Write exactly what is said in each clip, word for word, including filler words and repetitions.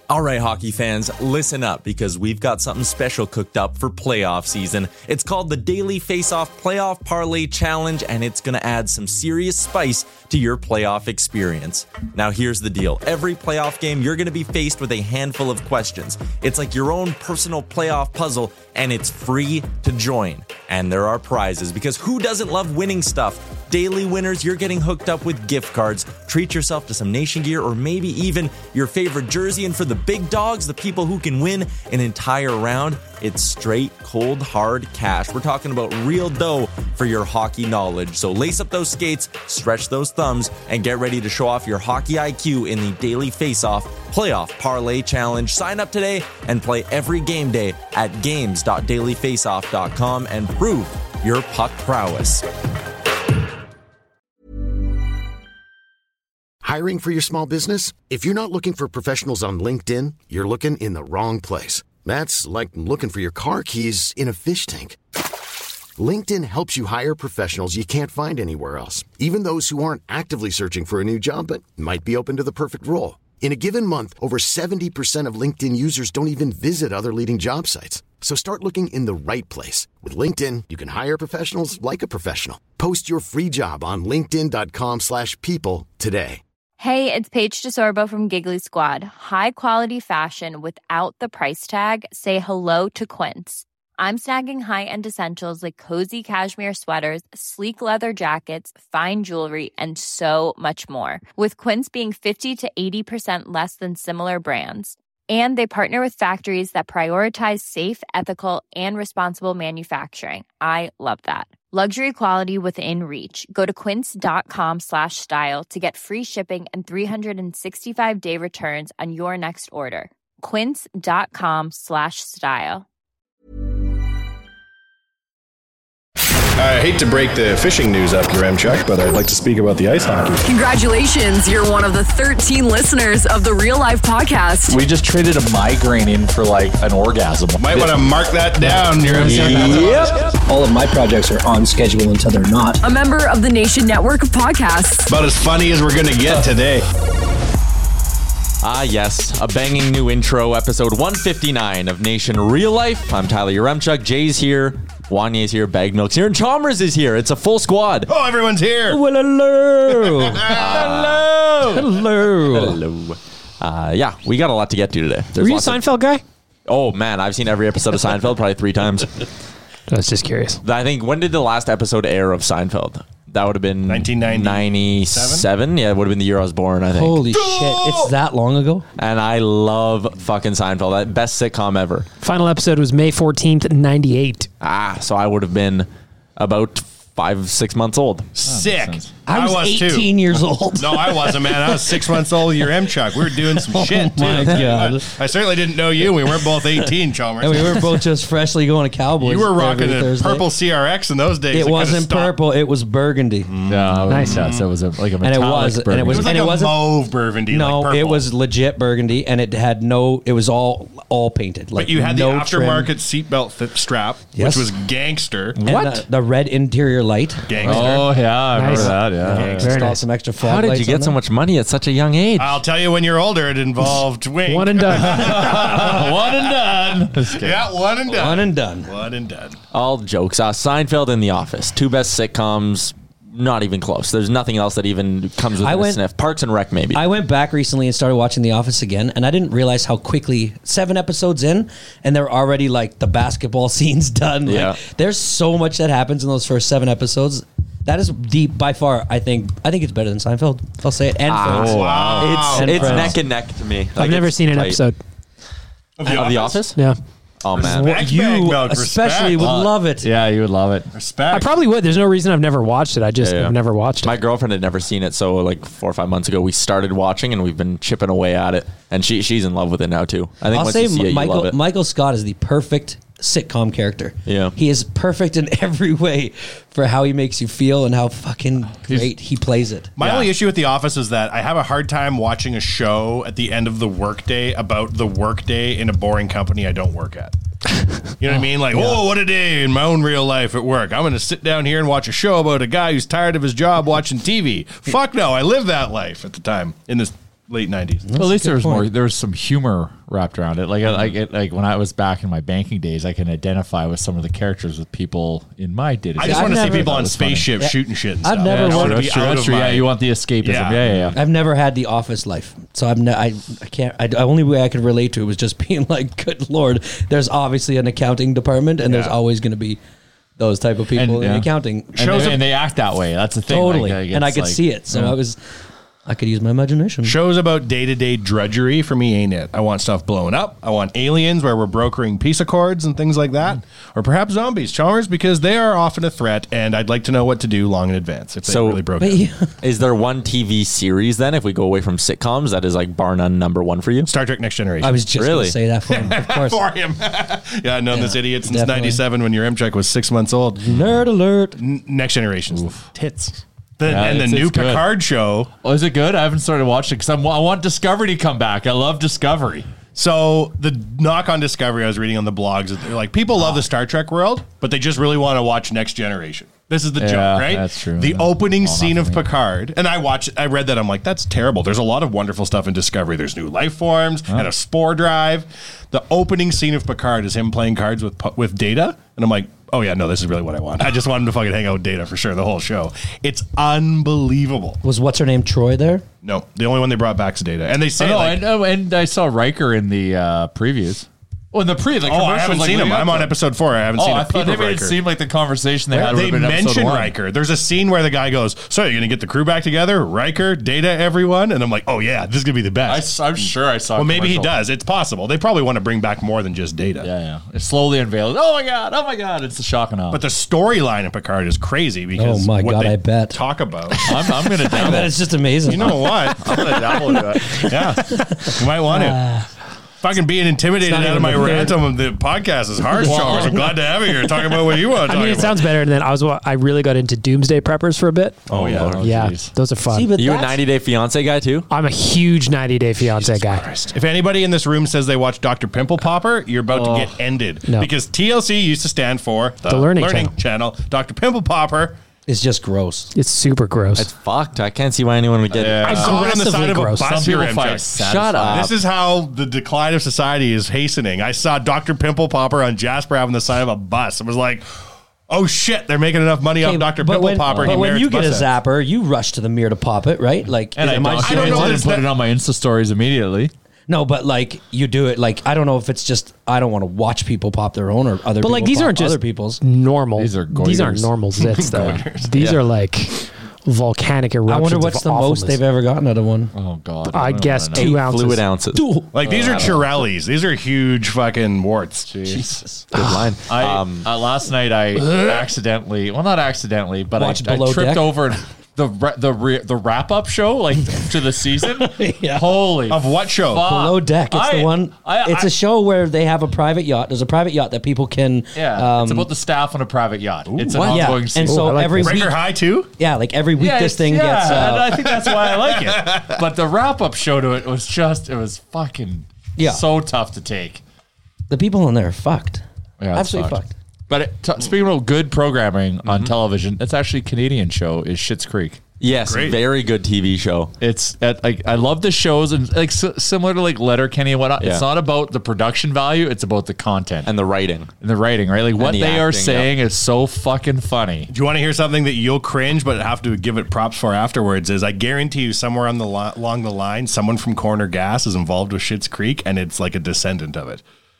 All right, hockey fans, listen up because we've got something special cooked up for playoff season. It's called the Daily Face-Off Playoff Parlay Challenge, and it's going to add some serious spice to your playoff experience. Now, here's the deal. Every playoff game, you're going to be faced with a handful of questions. It's like your own personal playoff puzzle, and it's free to join. And there are prizes, because who doesn't love winning stuff? Daily winners, you're getting hooked up with gift cards. Treat yourself to some Nation gear or maybe even your favorite jersey. And for the big dogs, the people who can win an entire round, it's straight, cold, hard cash. We're talking about real dough for your hockey knowledge. So lace up those skates, stretch those thumbs, and get ready to show off your hockey I Q in the Daily Face-Off Playoff Parlay Challenge. Sign up today and play every game day at games dot daily face off dot com and prove your puck prowess. Hiring for your small business? If you're not looking for professionals on LinkedIn, you're looking in the wrong place. That's like looking for your car keys in a fish tank. LinkedIn helps you hire professionals you can't find anywhere else, even those who aren't actively searching for a new job but might be open to the perfect role. In a given month, over seventy percent of LinkedIn users don't even visit other leading job sites. So start looking in the right place. With LinkedIn, you can hire professionals like a professional. Post your free job on linkedin dot com slash people today. Hey, it's Paige DeSorbo from Giggly Squad. High quality fashion without the price tag. Say hello to Quince. I'm snagging high-end essentials like cozy cashmere sweaters, sleek leather jackets, fine jewelry, and so much more. With Quince being fifty to eighty percent less than similar brands. And they partner with factories that prioritize safe, ethical, and responsible manufacturing. I love that. Luxury quality within reach. Go to quince dot com slash style to get free shipping and three sixty-five day returns on your next order. quince dot com slash style. I hate to break the fishing news up, Yaremchuk, but I'd like to speak about the ice hockey. Congratulations, you're one of the thirteen listeners of the Real Life Podcast. We just traded a migraine in for like an orgasm. Might want to mark that down, Yaremchuk. Yep. All of my projects are on schedule until they're not. A member of the Nation Network of Podcasts. About as funny as we're going to get today. Ah, yes, a banging new intro, episode one fifty-nine of Nation Real Life. I'm Tyler Yaremchuk. Jay's here. Wanya's here. Bag Milk's here. And Chalmers is here. It's a full squad. Oh, everyone's here. Well, hello. uh, Hello. hello. Uh, yeah, we got a lot to get to today. There's Were you a lots of- Seinfeld guy? Oh, man, I've seen every episode of Seinfeld probably three times. I was just curious. I think, when did the last episode air of Seinfeld? That would have been nineteen ninety-seven. Yeah, it would have been the year I was born, I think. Holy shit, it's that long ago? And I love fucking Seinfeld. That best sitcom ever. Final episode was May fourteenth, ninety-eight. Ah, so I would have been about five, six months old. Sick. I was, I was eighteen too. years old. No, I wasn't, man. I was six months old. Yaremchuk. We were doing some shit, too. my God. I certainly didn't know you. We weren't both eighteen, Chalmers. And we were both just freshly going to Cowboys. You were rocking every a Thursday. purple C R X in those days. It could've wasn't stopped. purple, it was burgundy. No, Nice. Yeah, so it was a, like a metallic And it was- and it burgundy. It was- was like and it a wasn't- mauve burgundy. No, like it purple. was legit burgundy, and it had no, it was all all painted. Like But you had no the aftermarket trim. seatbelt th- strap, Yes. which was gangster. And What? The, the red interior light. Gangster. Oh, yeah, I remember Nice. that, yeah. Yeah. Very Installed nice. some extra fog How did you lights get on so there. much money at such a young age? I'll tell you when you're older, it involved wing. One and done. One and done. Yeah, one and done. One and done. One and done. All jokes. Uh, Seinfeld and The Office. Two best sitcoms. Not even close. There's nothing else that even comes with I a went- sniff. Parks and Rec, maybe. I went back recently and started watching The Office again, and I didn't realize how quickly seven episodes in, and they're already like the basketball scenes done. Like, Yeah. there's so much that happens in those first seven episodes. That is deep by far. I think. I think it's better than Seinfeld. I'll say it. And Friends. Oh, Wow. It's, And it's Friends. neck and neck to me. I've Like, never it's seen an tight. episode. Of The Of The Office? Office? Yeah. Oh, man. Respect, You Bag Milk, especially respect. would love it. Yeah, you would love it. Respect. I probably would. There's no reason I've never watched it. I just Yeah, yeah. have never watched it. My girlfriend had never seen it, so like four or five months ago, we started watching, and we've been chipping away at it. And she she's in love with it now too. I think I'll once say you see it, you love Michael it. Michael Scott is the perfect sitcom character. Yeah. He is perfect in every way for how he makes you feel and how fucking great he plays it. My Yeah. only issue with The Office is that I have a hard time watching a show at the end of the workday about the workday in a boring company I don't work at. You know what I mean? Like, oh, what a day in my own real life at work. I'm going to sit down here and watch a show about a guy who's tired of his job watching T V. Fuck no, I live that life at the time in this late nineties. Well, at least a good there was more. point. There was some humor wrapped around it. Like, I, I get like when I was back in my banking days, I can identify with some of the characters with people in my day. I just I've want to see never- people on That was funny. spaceships shooting shit and I've stuff. never I worked- wanna That's be true. out That's of true. my- Yeah, you want the escapism. Yeah. Yeah, yeah, yeah. I've never had the office life, so I've ne- I I can't. I, the only way I could relate to it was just being like, "Good Lord, there's obviously an accounting department, and there's Yeah. always going to be those type of people And, in yeah. accounting." And, Shows they, up- and they act that way. That's the thing. Totally, Like, and I it's could like- see it, so yeah. I was, I could use my imagination. Shows about day-to-day drudgery for me ain't it. I want stuff blowing up. I want aliens where we're brokering peace accords and things like that. Or perhaps zombies, Chalmers, because they are often a threat, and I'd like to know what to do long in advance if they So- really broke But out. yeah, Is there one T V series then, if we go away from sitcoms, that is like bar none number one for you? Star Trek Next Generation. I was just going Really? to say that for him. Of course, for him. yeah, I've known this idiot since definitely. ninety-seven when your M-Check was six months old. nerd alert. N- Next Generation's tits. The, Yeah, and the it's- new it's good. Picard show. Oh, is it good? I haven't started watching because I want Discovery to come back. I love Discovery. So the knock on Discovery, I was reading on the blogs, that they're like, people love the Star Trek world, but they just really want to watch Next Generation. This is the Yeah, joke, right? that's true. The Yeah. opening All scene not of for me. Picard, and I watched, I read that, I'm like, that's terrible. There's a lot of wonderful stuff in Discovery. There's new life forms and a spore drive. The opening scene of Picard is him playing cards with with Data, and I'm like, oh yeah, no, this is really what I want. I just want him to fucking hang out with Data for sure the whole show. It's unbelievable. Was what's her name Troy there? No, the only one they brought back is Data, and they say I know, like, and, oh, and I saw Riker in the uh, previews. Oh, in the pre, the oh, I commercials, haven't like, seen him. leading up I'm to on it. episode four. I haven't Oh, seen I a thought peep they of made it Riker. seem like the conversation they had would They have been episode mention one. Riker. There's a scene where the guy goes, "So you're gonna get the crew back together? Riker, Data, everyone?" And I'm like, "Oh yeah, this is gonna be the I, best." am sure I saw. well, a maybe he commercial. does. It's possible. They probably want to bring back more than just Data. Yeah, yeah. It's slowly unveiled. Oh my god! Oh my god! It's a shock and awe. But the storyline of Picard is crazy because Oh my what God, they I bet. talk about. I'm, I'm gonna I download. bet it's just amazing. You know what? I'm gonna download it. Yeah, you might want to. Fucking being intimidated It's not out of my even rant on the podcast is hard, Chalmers. I'm glad to have you here. Talking about what you want to I talk mean, it about. sounds better than I was. I really got into Doomsday Preppers for a bit. Oh yeah. Lord. yeah, geez. those are fun. See, but You a that's- ninety Day Fiance guy too? I'm a huge ninety Day Fiance guy. If anybody in this room says they watch Doctor Pimple Popper, you're about to get ended. No. Because T L C used to stand for the, The Learning Channel. Channel. Doctor Pimple Popper. It's just gross. It's super gross. It's fucked. I can't see why anyone would get I it. saw it on the side of a gross. bus Some here, people find M J. it Shut up. satisfying. This is how the decline of society is hastening. I saw Doctor Pimple Popper on Jasper having the side of a bus. It was like, oh shit, they're making enough money off Okay, Doctor but Pimple when, Popper. But he when merits you get a bus ads. zapper, you rush to the mirror to pop it, right? Like, And I, am I documented I don't know it and this- put it on my Insta stories immediately. No, but like you do it. Like I don't know if it's just I don't want to watch people pop their own or other. But like people these pop aren't just other people's. normal. These are these aren't goiters. normal zits though. These Yeah. are like volcanic eruptions. I wonder what's of the most awfulness. thave ever gotten out of one. Oh god! I don't guess wanna know. two Eight ounces. fluid ounces. Like these are Chirellis. These are huge fucking warts. Jesus. Good line. I Um, uh, last night I accidentally, well, not accidentally, but I, Watched I Below tripped Deck? over the ra- the re- the wrap up show like to the season. Yeah. Holy Of what show? fuck. Below Deck. It's I- the one. I- it's I- a show where they have a private yacht. There's a private yacht that people can. Yeah, um, it's about the staff on a private yacht. It's an what? Yeah, ongoing and season. so Ooh, I like every this. week, Breaker High too? yeah, like every week yeah, this it's- thing yeah, gets. and Uh, I think that's why I like it. But the wrap up show to it was just, it was fucking Yeah. so tough to take. the people in there are fucked. Yeah, it's Absolutely fucked. fucked. But it, t- speaking about good programming on television, it's actually a Canadian show. Is Schitt's Creek. yes, Great. very good T V show. It's at, like I love the shows and like s- similar to like Letterkenny and whatnot. Yeah. It's not about the production value; it's about the content And the writing. and the writing. Right, like what the they are acting, saying is so fucking funny. Do you want to hear something that you'll cringe but have to give it props for afterwards? Is I guarantee you somewhere on the li- along the line, someone from Corner Gas is involved with Schitt's Creek, and it's like a descendant of it.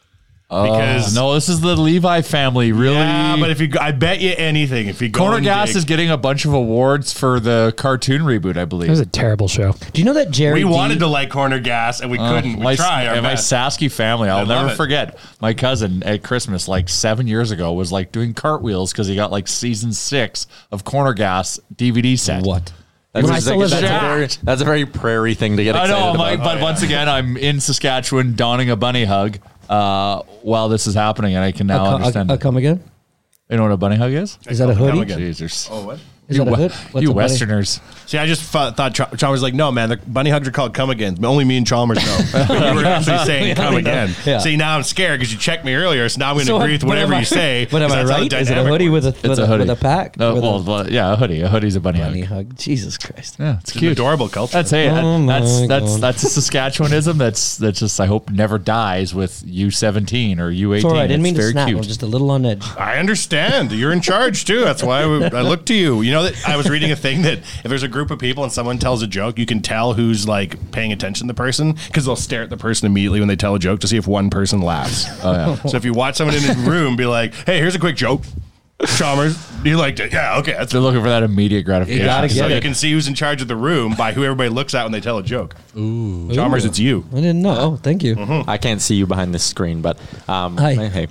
Because No, this is the Levi family. Really, yeah, but if you, go- I bet you anything. If you go Corner and Gas dig- is getting a bunch of awards for the cartoon reboot, I It was believe. a terrible show. Do you know that Jerry? we D- wanted to like Corner Gas and we couldn't. We my, try our and my best. Sasky family, I'll I love never it. forget. My cousin at Christmas, like seven years ago, was like doing cartwheels because he got like season six of Corner Gas D V D set. What? That's, When I just still like- lived that's, a there. very, that's a very prairie thing to get I excited know, I'm about. like, but Oh, yeah. once again, I'm in Saskatchewan donning a bunny hug uh, while this is happening, and I can now I'll, understand. I'll come again. You know what a bunny hug is? Is that a Come hoodie? again. Jeez, there's- Oh, what? Is You, that a we- hood? What's you a bunny? Westerners. See, I just thought, thought Ch- Chalmers was like, no, man, the bunny hugs are called come again. Only me and Chalmers know. But you were actually saying Yeah, come we know. again. Yeah. See, now I'm scared because you checked me earlier, so now I'm going to So agree with what whatever am I- you say. But am 'cause I that's how right? Is it a dynamic hoodie with a, works. with It's a, a hoodie. with a pack? No, with well, a well, yeah, a hoodie. A hoodie's a bunny, bunny hug. hug. Jesus Christ. Yeah, it's It's an cute. adorable culture. That's hey, Oh that's my that's God. that's a Saskatchewanism. That's that's just I hope never dies with U seventeen or U eighteen. Sorry, I didn't mean It's to very snap. cute. I'm just a little on edge. I understand. You're in charge too. That's why I, would- I look to you. You know that I was reading a thing that if there's a group of people and someone tells a joke, you can tell who's like paying attention to the person because they'll stare at the person immediately when they tell a joke to see if one person laughs. Oh yeah. So if you watch someone in a room, be like, "Hey, here's a quick joke." Chalmers, you liked it? Yeah, okay. That's They're looking for that immediate gratification. You gotta so get you it. can see who's in charge of the room by who everybody looks at when they tell a joke. Ooh, Chalmers, it's you. I didn't know. Oh, thank you. I can't see you behind this screen, but um, Hi. hey,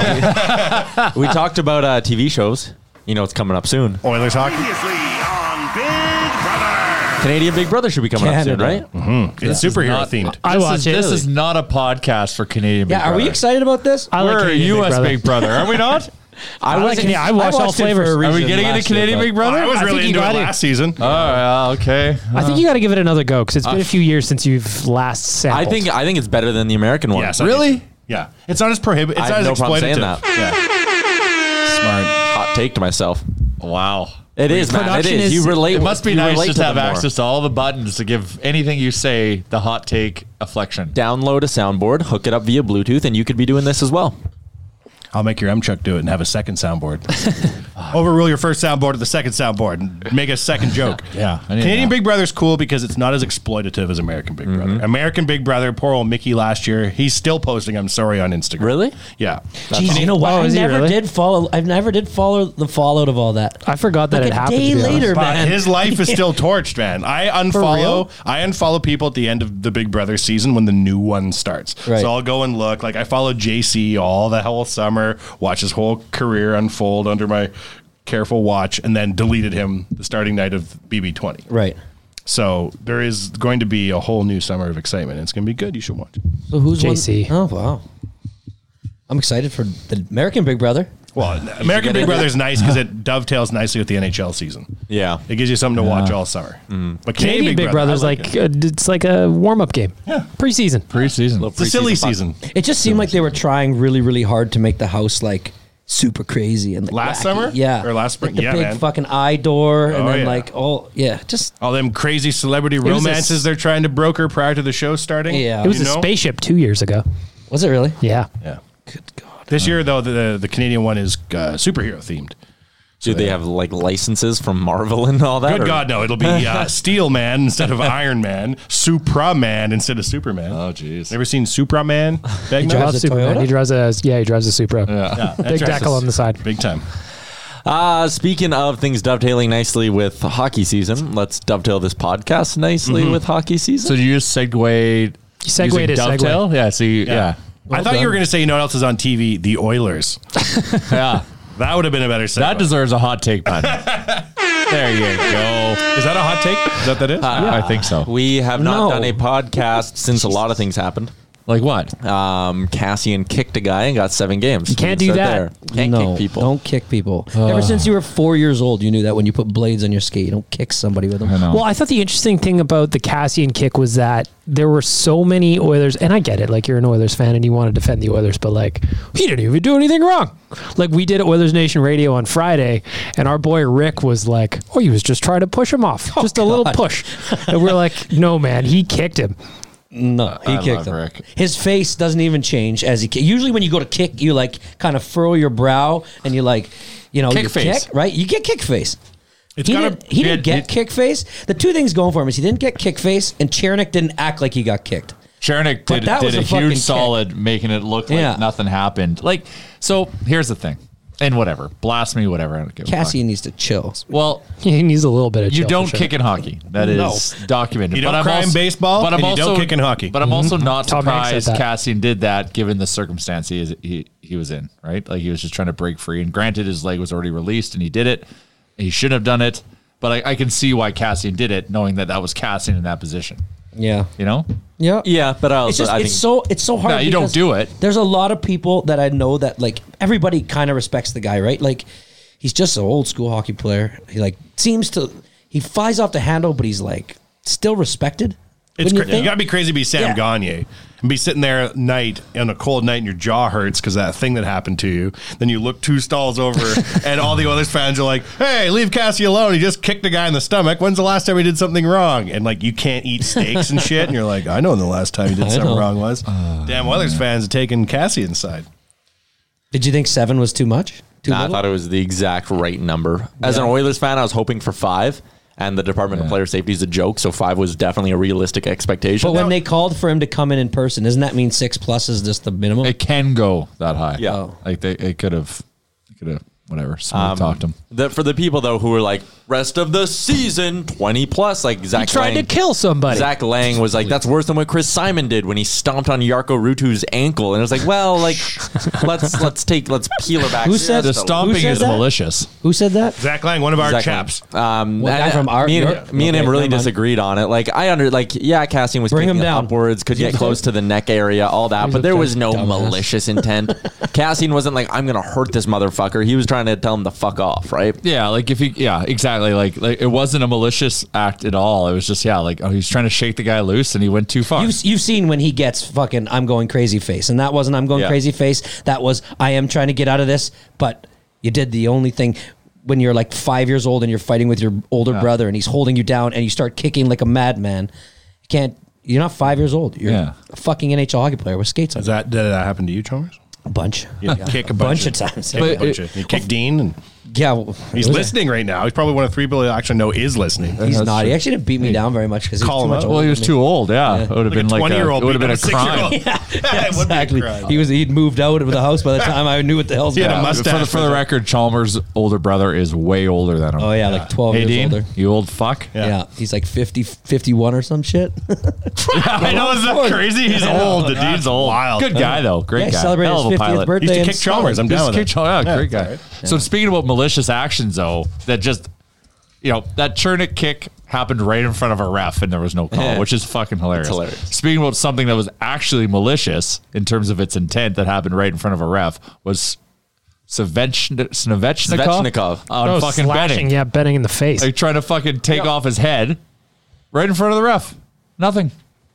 Uh, we, we talked about uh, T V shows. You know, it's coming up soon. Oilers hockey. on Big Brother. Canadian Big Brother should be coming up soon, Canada. right? It's superhero not- themed. I This watch is, it. This is not a podcast for Canadian Big Yeah, are Brother. we excited about this? I like We're a Canadian U Big S Brother. Big Brother, are we not? I like wasn't- Canadian. I watch all watched it for a flavors. Are we reason getting into last year, Canadian but- Big Brother? I was I think really you into it got it. last season. Oh, yeah, okay. I think you got to give it another go because it's been a few years since you've last I sampled. think I think it's better than the American one. Yes, I do Really? too. Yeah, it's not as prohibitive. It's I have not as no problem saying exploitative. Yeah. Smart. Hot take to myself. Wow. It is, man. It Production is. is- You relate. It must be you nice relate just to have them more. access to all the buttons to give anything you say the hot take afflection. Download a soundboard, hook it up via Bluetooth, and you could be doing this as well. I'll make your M-Chuck do it and have a second soundboard. Overrule your first soundboard to the second soundboard and make a second joke. Yeah, I need Canadian that. Big Brother's cool because it's not as exploitative as American Big Mm-hmm. Brother. American Big Brother, poor old Mickey last year, he's still posting I'm sorry on Instagram. Really? Yeah. Jeez, you know what? Oh, I is he never really? did follow. I never did follow the fallout of all that. I forgot that Like it a happened. day to be honest. later, But man. his life is still torched, man. I unfollow real? I unfollow people at the end of the Big Brother season when the new one starts. Right. So I'll go and look. Like I followed J C all the whole summer, watch his whole career unfold under my careful watch, and then deleted him the starting night of B B twenty. Right. So there is going to be a whole new summer of excitement. It's going to be good. You should watch it. So who's J C. One? Oh wow. I'm excited for the American Big Brother. Well, American Big Brother is nice because it dovetails nicely with the N H L season. Yeah. It gives you something to watch all summer. But Canadian Big, Brother's I like, it. uh, it's like a warm up game. Yeah. Preseason. Preseason. It's a silly season. It just seemed like they were trying really, really hard to make the house like super crazy and like, Last wacky. summer? yeah, Or last spring? Like the Yeah, big man. fucking eye door, and Oh, then yeah. like oh yeah, just All them crazy celebrity was a romances s- they're trying to broker prior to the show starting. Yeah. It was You a know? spaceship two years ago. was it really? Yeah. Yeah. This year, though, the the Canadian one is uh, superhero themed. Do they have like licenses from Marvel and all that? Good or- God, no! It'll be uh, Steel Man instead of Iron Man, Supra Man instead of Superman. Oh, jeez. Never seen Supra Man? Big He Drives drives a Superman. Toyota? He drives a yeah. He drives a Supra. Yeah. Big decal on the side. Big time. Uh, speaking of things dovetailing nicely with hockey season, let's dovetail this podcast nicely Mm-hmm. with hockey season. So do you just segue? Segued using to dovetail? segue. Yeah. See. Yeah. I thought you were going to say, you know what else is on T V? The Oilers. Yeah. That would have been a better segue. That deserves a hot take button. There you go. Is that a hot take? Is that that is? I think so. we have not No. done a podcast since a lot of things happened. Like what? Um, Cassian kicked a guy and got seven games. You can't do that. Can't no, kick people. don't kick people. Ever since you were four years old, you knew that when you put blades on your skate, you don't kick somebody with them. I know. Well, I thought the interesting thing about the Cassian kick was that there were so many Oilers, and I get it, like you're an Oilers fan and you want to defend the Oilers, but like he didn't even do anything wrong. Like we did Oilers Nation Radio on Friday, and our boy Rick was like, "Oh, he was just trying to push him off, just a little push," and we're like, "No, man, he kicked him." No, he I kicked love him. Rick. His face doesn't even change as he kick. Usually, when you go to kick, you like kind of furrow your brow and you like, you know, Kick you face. kick, right? You get kick face. It's He, gotta- didn't, he didn't yeah, get it- kick face. The two things going for him is he didn't get kick face, and Chernick didn't act like he got kicked. Chernick But did, that did was a, a fucking huge kick. solid, making it look like Yeah. nothing happened. Like, so here's the thing, and whatever, blasphemy, whatever. I don't give a fuck. Cassian needs to chill. Well, He needs a little bit of you chill, don't for sure. kick in hockey. That is No. documented. You don't but I'm cry in also, baseball, but I'm and you also, don't kick in hockey. But I'm also not Tom Hanks said surprised that. Cassian did that given the circumstance he, is, he he was in. Right, like he was just trying to break free. And granted, his leg was already released, and he did it. He shouldn't have done it. But I, I can see why Cassian did it, knowing that that was Cassian in that position. Yeah, You know, yeah, Yeah, but I also It's just I it's think so it's so hard. No, you don't because do it. There's a lot of people that I know that like everybody kind of respects the guy, right? Like he's just an old school hockey player. He like seems to he flies off the handle, but he's like still respected. It's you, cra- you gotta be crazy to be Sam Yeah. Gagne and be sitting there at night on a cold night and your jaw hurts because that thing that happened to you. Then you look two stalls over and all the Oilers fans are like, "Hey, leave Cassie alone. He just kicked a guy in the stomach. When's the last time he did something wrong?" And like you can't eat steaks and shit. And you're like, "I know when the last time he did I something know. wrong was." Uh, Damn, Oilers fans are taking Cassie inside. Did you think seven was too much? Too Nah, I little? thought it was the exact right number. As an Oilers fan, I was hoping for five, and the Department of Player Safety is a joke, so five was definitely a realistic expectation. But when they called for him to come in in person, doesn't that mean six plus is just the minimum? It can go that high. Yeah. Oh. Like they, it could have, could have, whatever. Smooth Um, talked him. the, for the people though who were like rest of the season twenty plus, like He Zach tried Lang, to kill somebody. Zach Lang was like, that's worse than what Chris Simon did when he stomped on Jarkko Ruutu's ankle, and it was like, well, like let's let's take let's peel her back. Who said- The just a stomping said is that? malicious. Who said that? Zach Lang, one of our Zach chaps. Um, What, guy and- from our- me and, your- me and okay, him really never mind. disagreed on it. Like I under like yeah, Cassian was Bring kicking him it down. upwards, could get close to the neck area, all that, He's but a there was dumb- no dumbass. malicious intent. Cassian wasn't like I'm gonna hurt this motherfucker. He was trying to tell him to fuck off, right? Yeah, like if he, yeah, exactly. Like, like it wasn't a malicious act at all. It was just, yeah, like oh, he's trying to shake the guy loose, and he went too far. You've, you've seen when he gets fucking I'm going crazy face, and that wasn't I'm going Yeah. crazy face. That was I am trying to get out of this, but you did the only thing when you're like five years old and you're fighting with your older brother and he's holding you down and you start kicking like a madman. You can't. You're not five years old. You're Yeah. a fucking N H L hockey player with skates on. Is that did that happen to you, Chalmers? A bunch. You kick a bunch bunch, of times. Kick a But bunch it- of, you kick Dean, and Yeah, well, he's it was a- listening right now. He's probably one of three people I actually know is listening. He's That's not. He true. actually didn't beat me down very much because he's Call too him much out. older well, he was than too me. old. Yeah, Yeah. it would have Like been a like twenty-year-old a, it would have been a beating up a crime. six-year-old. Yeah, it would be a Exactly. crime. He was. He'd moved out of the house by the time I knew what the hell's He had going a on. mustache. For the, for the record, Chalmers' older brother is way older than him. Oh yeah, like twelve Hey, years Dean, older. you old fuck. Yeah. he's like fifty, fifty-one or some shit. I know, isn't that crazy? He's old. The dude's old. Wild. Good guy though. Great Yeah, he guy. celebrated Hell of his a fiftieth pilot. birthday. He used to in kick Chalmers. I'm Scotland. down Just with kick it. Chal- yeah, Yeah, great guy. alright. So speaking about malicious actions, though, that just you know that Chernik kick happened right in front of a ref and there was no call, Yeah. which is fucking hilarious. hilarious. Speaking about something that was actually malicious in terms of its intent that happened right in front of a ref was Svechnikov Svechnikov. on Oh, fucking slashing, betting, yeah, betting in the face. like trying to fucking take off his head right in front of the ref. Nothing.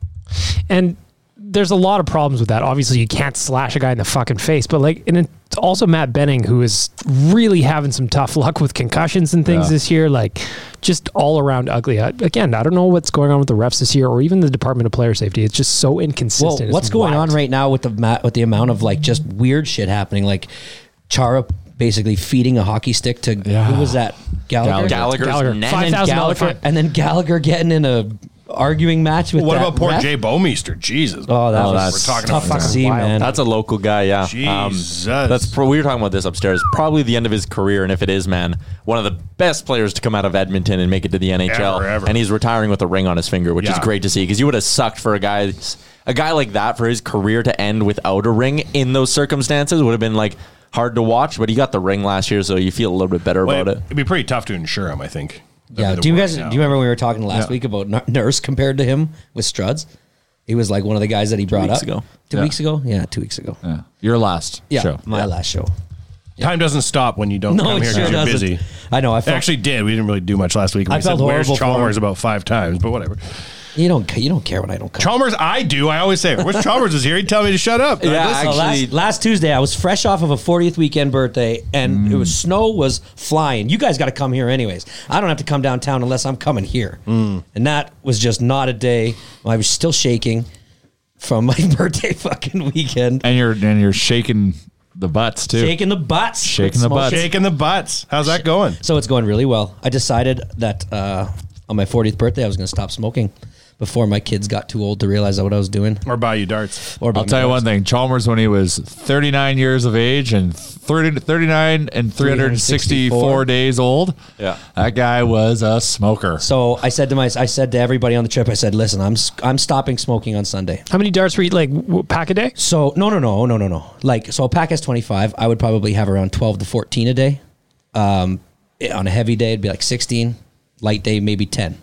And there's a lot of problems with that. Obviously, you can't slash a guy in the fucking face, but like, and it's also Matt Benning, who is really having some tough luck with concussions and things Yeah. this year. Like, just all around ugly. I, again, I don't know what's going on with the refs this year, or even the Department of Player Safety. It's just so Well, inconsistent. what's It's going wild. on right now with the ma- with the amount of like just weird shit happening? Like Chara basically feeding a hockey stick to Yeah. who was that? Gallagher. Gallagher's Gallagher. neck. Five And then thousand dollars Gallagher, fine. and then Gallagher getting in a arguing match with What that about poor ref? Jay Bowmeister? Jesus. Oh, that Oh, was that's We're talking tough about to that. see, Wild. man. That's a local guy, yeah. Jesus. that's pro- we were talking about this upstairs. Probably the end of his career, and if it is, man, one of the best players to come out of Edmonton and make it to the N H L. Ever, ever. And he's retiring with a ring on his finger, which is Yeah. great to see because you would have sucked for a guy, a guy like that for his career to end without a ring in those circumstances would have been like hard to watch. But he got the ring last year, so you feel a little bit better Well, about it. it'd be pretty tough to insure him, I think. That'd Yeah. be the Do you worst guys now. do you remember when we were talking last Yeah. week about N- Nurse compared to him with Struds? He was like one of the guys that he brought weeks up ago. Two Yeah. weeks ago. Yeah, two weeks ago. Yeah. Your last Yeah, show. my last show. Time doesn't stop when you don't No, come it here sure because you're doesn't. busy. I know. I It felt, actually did. We didn't really do much last week. I We said, felt "Where's horrible for Chalmers?" him. about five times, but whatever. you don't ca- you don't care when I don't come. Chalmers, I do. I always say, "Where's Chalmers is here?" He'd tell me to shut up. Yeah, Listen. So actually- last, last Tuesday, I was fresh off of a fortieth weekend birthday, and it was snow was flying. You guys got to come here anyways. I don't have to come downtown unless I'm coming here. And that was just not a day. I was still shaking from my birthday fucking weekend. And you're and you're shaking the butts too. Shaking the butts. Shaking the Small butts. shake. Shaking the butts. How's that going? So it's going really well. I decided that uh, on my fortieth birthday, I was going to stop smoking before my kids got too old to realize what I was doing. Or buy you darts? Or I'll tell you one thing. Chalmers, when he was thirty-nine years of age and thirty, thirty-nine and three hundred sixty-four three hundred sixty-four days old, Yeah. that guy was a smoker. So I said to my, I said to everybody on the trip, I said, listen, I'm I'm stopping smoking on Sunday. How many darts were you like w- pack a day? So no, no, no, no, no, no. Like, so a pack has twenty-five. I would probably have around twelve to fourteen a day. Um, on a heavy day, it'd be like sixteen. Light day, maybe ten.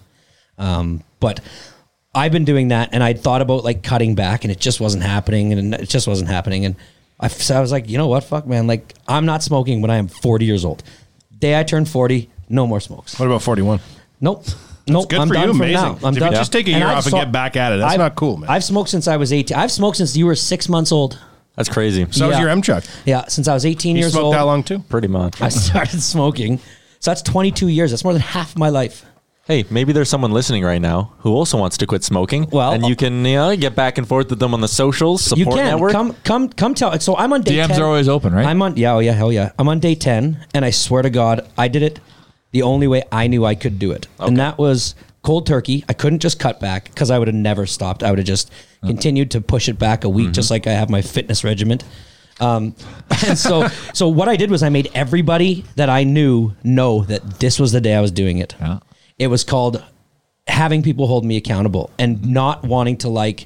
Um, but I've been doing that, and I'd thought about like cutting back, and it just wasn't happening, and it just wasn't happening. And I, so I was like, you know what, fuck, man, like I'm not smoking when I am forty years old. Day I turn forty, No more smokes. What about forty-one? Nope. Nope. Good I'm for done you. from Amazing. now. I'm if done. you just take a And year I've off and so- get back at it, that's I've- not cool, man. I've smoked since I was eighteen. I've smoked since you were six months old. That's crazy. so was yeah. your M-Chuck. Yeah, since I was eighteen You years smoked old. that long too? Pretty much. I started smoking. So that's twenty-two years. That's more than half my life. Hey, maybe there's someone listening right now who also wants to quit smoking. Well, and you can you know get back and forth with them on the socials, support You can network. come, come, come. Tell. So I'm on day D Ms ten. are always open, right? I'm on. Yeah, oh yeah, hell yeah. I'm on day ten, and I swear to God, I did it the only way I knew I could do it, and that was cold turkey. I couldn't just cut back because I would have never stopped. I would have just continued to push it back a week, Mm-hmm. just like I have my fitness regiment. Um, and so, so what I did was I made everybody that I knew know that this was the day I was doing it. Yeah. It was called having people hold me accountable and not wanting to like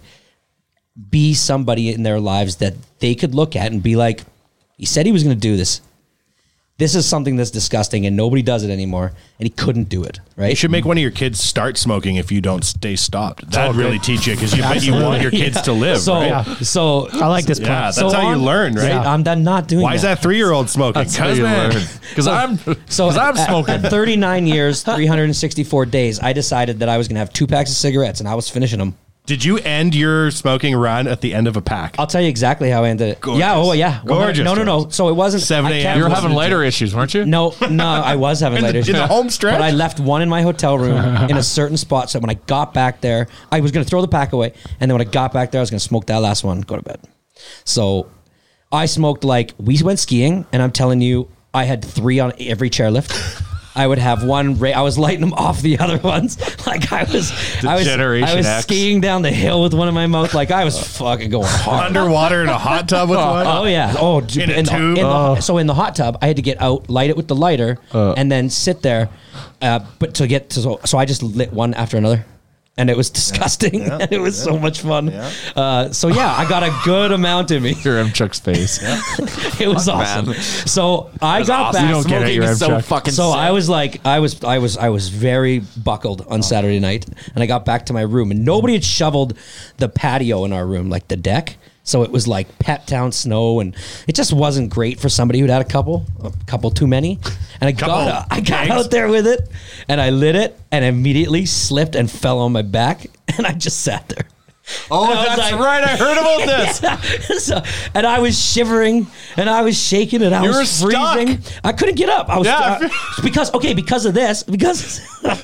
be somebody in their lives that they could look at and be like, he said he was going to do this. This is something that's disgusting and nobody does it anymore. And he couldn't do it. Right. You should make one of your kids start smoking if you don't stay stopped. That'd really teach you because you bet you want your kids Yeah. to live. So, right? so I like this plan. Yeah, that's so how you on- learn, right? Yeah, I'm done not doing Why is that three-year-old smoking? Because I'm, So because I'm at- smoking. At thirty-nine years, three hundred sixty-four days, I decided that I was going to have two packs of cigarettes and I was finishing them. Did you end your smoking run at the end of a pack? I'll tell you exactly how I ended it. Gorgeous. Yeah, oh yeah. Gorgeous, No, no, no. George. So it wasn't seven I a.m. kept- You were Listening having to- lighter issues, weren't you? No, no, I was having In the- later. in the home stretch? But I left one in my hotel room in a certain spot. So when I got back there, I was going to throw the pack away. And then when I got back there, I was going to smoke that last one, go to bed. So I smoked like, we went skiing, and I'm telling you, I had three on every chairlift. I would have one. Ra- I was lighting them off the other ones. Like I was, I was, Generation I was X. skiing down the hill with one in my mouth. Like I was fucking going hard. Underwater in a hot tub with one? Oh yeah. Oh, d- In a in the- tube? in the- Oh. so in the hot tub, I had to get out, light it with the lighter, and then sit there. Uh, but to get to so, so I just lit one after another, and it was disgusting. Yeah. And it was so much fun. Yeah. Uh, so yeah, I got a good amount in me. Your M Chuck's face. It was awesome. So I got awesome. back. You don't get it, Smoking your is so M-Chuck. fucking So sick. I was like, I was, I was, I was very buckled on Saturday night, and I got back to my room, and nobody had shoveled the patio in our room, like the deck. So it was like Pet Town snow, and it just wasn't great for somebody who'd had a couple, a couple too many. And I got, I got out there with it, and I lit it, and immediately slipped and fell on my back, and I just sat there. Oh, And I was that's like- right. I heard about this. Yeah. So, and I was shivering, and I was shaking, and I You was were stuck. freezing. I couldn't get up. I was Yeah. uh, because okay, because of this, because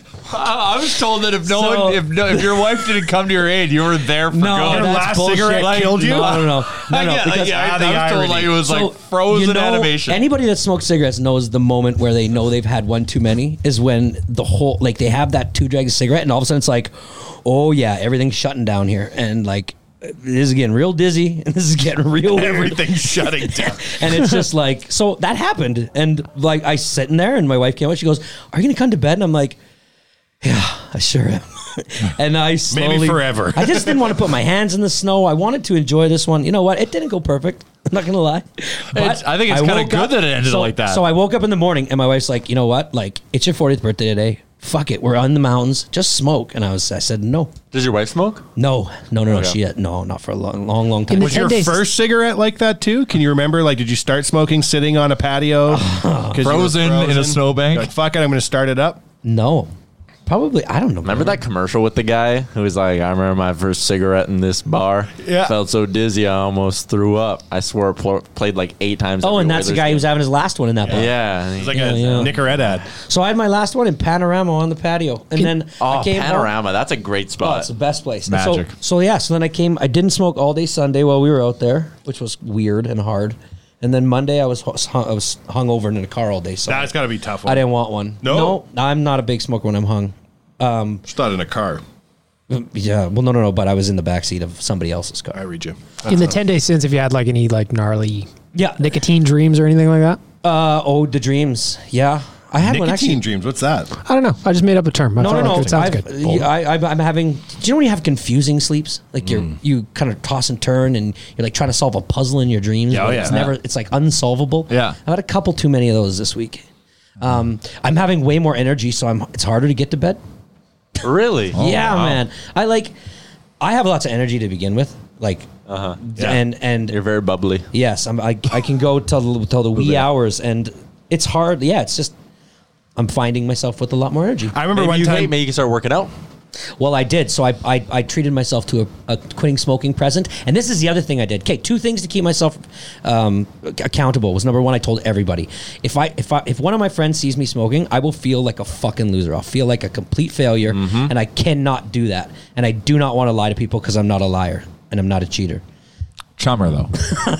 I I was told that if no So- one, if no, if your wife didn't come to your aid, you were there for no, good. that's last bullshit. cigarette Like, killed you? No, no, no, no, no. yeah, because yeah, I, Ah, the I was told irony. like it was So, like frozen you know, animation. Anybody that smokes cigarettes knows the moment where they know they've had one too many is when the whole like they have that two drags of cigarette, and all of a sudden it's like, oh yeah, everything's shutting down here, and like this is getting real dizzy, and this is getting real weird. Everything's shutting down. And it's just like, so that happened. And like, I sitting there and my wife came out, she goes, are you going to come to bed? And I'm like, yeah, I sure am. And I slowly, forever. I just didn't want to put my hands in the snow. I wanted to enjoy this one. You know what? It didn't go perfect. I'm not going to lie. It's- I think it's kinda woke good up- that it ended so, like that. So I woke up in the morning and my wife's like, you know what? Like, it's your fortieth birthday today. Fuck it. We're on the mountains. Just smoke. And I was, I said, no, Does your wife smoke? no, no, no, no. Okay. She had, no, not for a long, long, long time. In the Was your ten days- first cigarette like that too? Can you remember? Like, did you start smoking sitting on a patio? 'Cause you were Frozen in a snowbank? You're like, fuck it, I'm going to start it up. No, probably. I don't know. Remember that commercial with the guy who was like, I remember my first cigarette in this bar. Yeah. Felt so dizzy, I almost threw up. I swear it pl- played like eight times. Oh, every and that's the Oilers guy game. who was having his last one in that bar. Yeah. and It's he- like Yeah, a yeah. Nicorette ad. So I had my last one in Panorama on the patio, and then oh, I came home. Panorama. That's a great Oh, spot. it's the best place. And Magic. So, so yeah, so then I came. I didn't smoke all day Sunday while we were out there, which was weird and hard. And then Monday I was hung, I was hungover and in a car all day. So That's got to be a tough. I One. didn't want one. No? no, I'm not a big smoker when I'm hung. Just not in a car. Yeah, well, no, no, no. But I was in the backseat of somebody else's I car. read you. In the ten days since, have you had like any like gnarly Yeah. nicotine dreams or anything like that? Uh, oh, the dreams. Yeah, I had one Nicotine actually. dreams. What's that? I don't know. I just made up a term. I No, no, felt like no. It sounds I've, good. yeah, I, I, I'm having. Do you know when you have confusing sleeps? Like you're you kind of toss and turn, and you're like trying to solve a puzzle in your dreams. Yeah, but oh, yeah. It's never. It's like unsolvable. Yeah. I've had a couple too many of those this week. Um, I'm having way more energy, so I'm. It's harder to get to bed. Really? yeah, man. I like. I have lots of energy to begin with. Like, uh-huh. and and You're very bubbly. yes, I'm. I I can go till till the wee hours, and it's hard. Yeah, it's just. I'm finding myself with a lot more energy. I remember Maybe one you, time. hey, maybe you can start working out. Well, I did. So I, I, I treated myself to a, a quitting smoking present. And this is the other thing I did. Okay, two things to keep myself um, accountable was number one, I told everybody. If I if I if one of my friends sees me smoking, I will feel like a fucking loser. I'll feel like a complete failure. Mm-hmm. And I cannot do that. And I do not want to lie to people because I'm not a liar and I'm not a cheater. Chummer, though.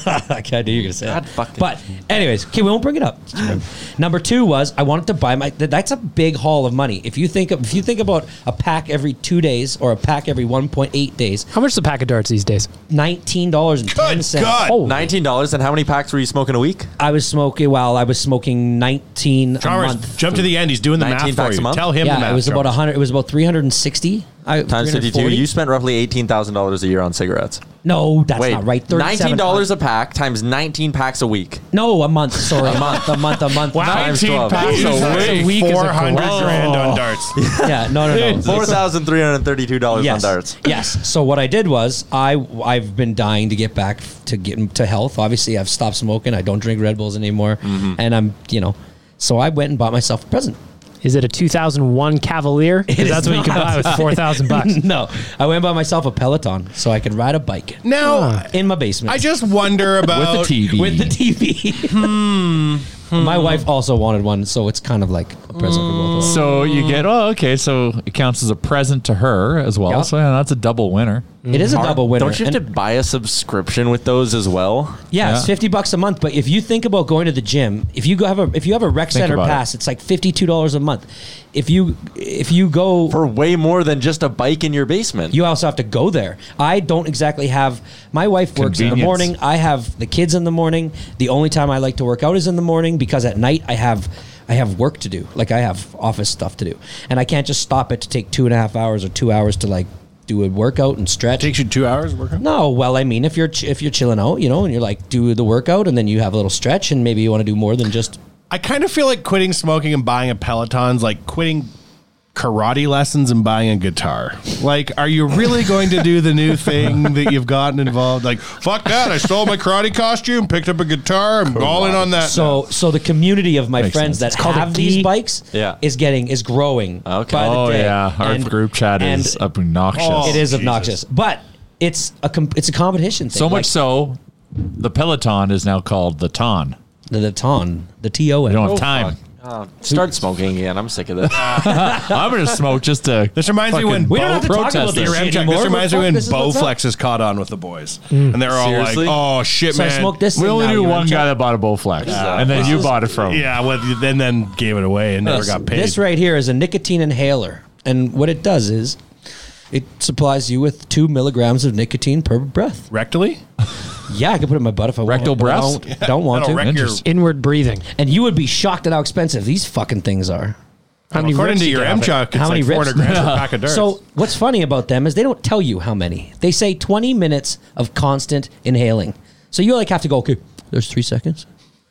I kind of knew you were going to say God that. fucking- But anyways, okay, we won't bring it up. Number two was I wanted to buy my. That's a big haul of money. If you think of, if you think about a pack every two days or a pack every one point eight days, How much is a pack of darts these days? nineteen dollars and ten Good cents. God. Oh, nineteen dollars. And how many packs were you smoking a week? I was smoking. Well, I was smoking nineteen a Chalmers, month. jump to the end. He's doing the math nineteen for packs a you. month? Tell him the Yeah, math. it was about a Chalmers. hundred. It was about three hundred and sixty. I, Times fifty-two. three hundred forty. You spent roughly eighteen thousand dollars a year on cigarettes. No, that's Wait, not right. nineteen dollars a pack times nineteen packs a week. No, a month. Sorry, a month. A month. A month. Wow. Times nineteen twelve. packs He's a like week. week is a four hundred cologne. grand on darts. Yeah. No. No. No. Four thousand three hundred thirty-two dollars Yes. on darts. Yes. So what I did was I I've been dying to get back to get to health. Obviously, I've stopped smoking. I don't drink Red Bulls anymore, Mm-hmm. and I'm you know. So I went and bought myself a present. Is it a two thousand one Cavalier? Because is that's what you can not. buy with four thousand bucks. No, I went and bought myself a Peloton so I could ride a bike Now, in my basement I just wonder about With the T V. with the T V. Hmm. My wife also wanted one, so it's kind of like a present for both of us. So you get, oh, okay, so it counts as a present to her as well. Yeah. So yeah, that's a double winner. It is a double winner. Don't you have And- to buy a subscription with those as well? Yeah, it's Yeah. fifty bucks a month. But if you think about going to the gym, if you go have a if you have a rec Think center about pass, it's like fifty two dollars a month. If you if you go For way more than just a bike in your basement. you also have to go there. I don't exactly have. My wife works in the Convenience. morning. I have the kids in the morning. The only time I like to work out is in the morning because at night I have I have work to do. Like I have office stuff to do, and I can't just stop it to take two and a half hours or two hours to like do a workout and stretch. takes you two hours to work out. No, well, I mean, if you're ch- if you're chilling out, you know, and you're like do the workout, and then you have a little stretch, and maybe you want to do more than just. I kind of feel like quitting smoking and buying a Peloton's like quitting karate lessons and buying a guitar. Like, are you really going to do the new thing that you've gotten involved? Like, fuck that! I stole my karate costume, picked up a guitar, I'm all in on that. So, so the community of my Makes friends sense. that called have a these D. bikes, Yeah. is getting is growing. Okay. by the Oh, day. yeah. Our And- group chat and is obnoxious. Oh, It is Jesus. obnoxious, but it's a com- it's a competition thing. so Like, much so, the Peloton is now called the Ton. the, the ton, the T O N. You don't have time. Oh, start smoking again. I'm sick of this. I'm going to smoke just to. This reminds me when fucking We don't have to talk protest about this. this Ram shit check. anymore. This reminds me Fuck, when this is what's up. Bowflex is caught on with the boys, and they're all Seriously? like, "Oh shit, So I man!" smoked this. We thing only now, knew you one wanna guy check? that bought a Bowflex, and then This you is- bought it from. Yeah, well, then then gave it away and never This- got paid. This right here is a nicotine inhaler, and what it does is it supplies you with two milligrams of nicotine per breath. rectally. Yeah, I can put it in my butt if I Rectal want. but I breaths? Don't, don't want That'll to. wreck your- Interesting. Inward breathing. And you would be shocked at how expensive these fucking things are. How many According rips to you your get M off it? chuck, it's How like many four rips? hundred grams per pack of darts. So what's funny about them is they don't tell you how many. They say twenty minutes of constant inhaling. So you like have to go, okay, there's three seconds.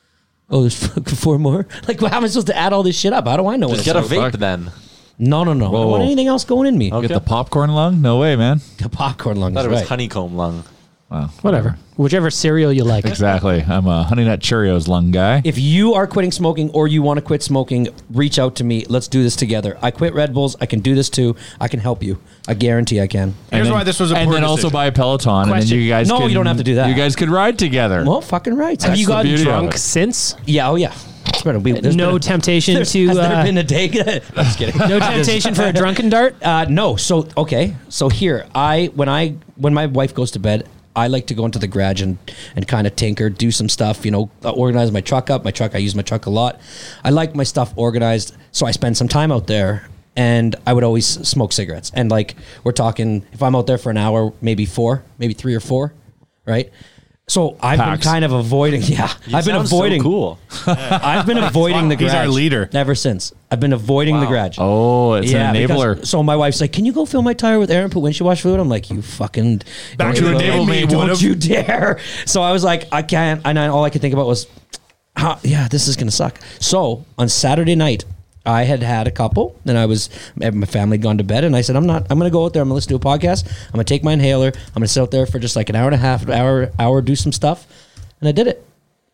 Oh, there's four more. Like, well, how am I supposed to add all this shit up? How do I know what Just it's get a like? vape then. No, no, no. I don't Whoa. want anything else going in me. Get the popcorn lung? No way, man. The popcorn lung I is thought it was right. honeycomb lung. Wow. Whatever. Whichever cereal you like. Exactly. I'm a Honey Nut Cheerios lung guy. If you are quitting smoking or you want to quit smoking, reach out to me. Let's do this together. I quit Red Bulls. I can do this too. I can help you. I guarantee I can. Here's then- why this was a And poor then also decision. buy a Peloton, and Question. then you guys. No, can, you don't have to do that. You guys could ride together. Well, fucking right. Have That's you the gotten beauty of drunk it. since? Yeah, oh yeah. It's been a week. There's No been a- temptation There's- to. Has there uh, been a day? I'm just kidding. no temptation for a drunken dart? Uh, no. So okay. So here, I when I when my wife goes to bed, I like to go into the garage and and kind of tinker, do some stuff. You know, uh, organize my truck up. My truck, I use my truck a lot. I like my stuff organized, so I spend some time out there. And I would always smoke cigarettes. And like we're talking, if I'm out there for an hour, maybe four, maybe three or four, right? So I've Packs. been kind of avoiding. Yeah, I've been sound so avoiding. cool. I've been avoiding the garage. He's our leader. Ever since. I've been avoiding the garage. Oh, it's an because- enabler. So my wife's like, "Can you go fill my tire with air and put windshield wash fluid?" I'm like, "You fucking Back don't to you enable me, Don't would've. you dare!" So I was like, "I can't." And I, all I could think about was, how, "Yeah, this is gonna suck." So on Saturday night, I had had a couple, and I was my family had gone to bed, and I said, "I'm not. I'm gonna go out there. I'm gonna listen to a podcast. I'm gonna take my inhaler. I'm gonna sit out there for just like an hour and a half, hour, hour, do some stuff." And I did it.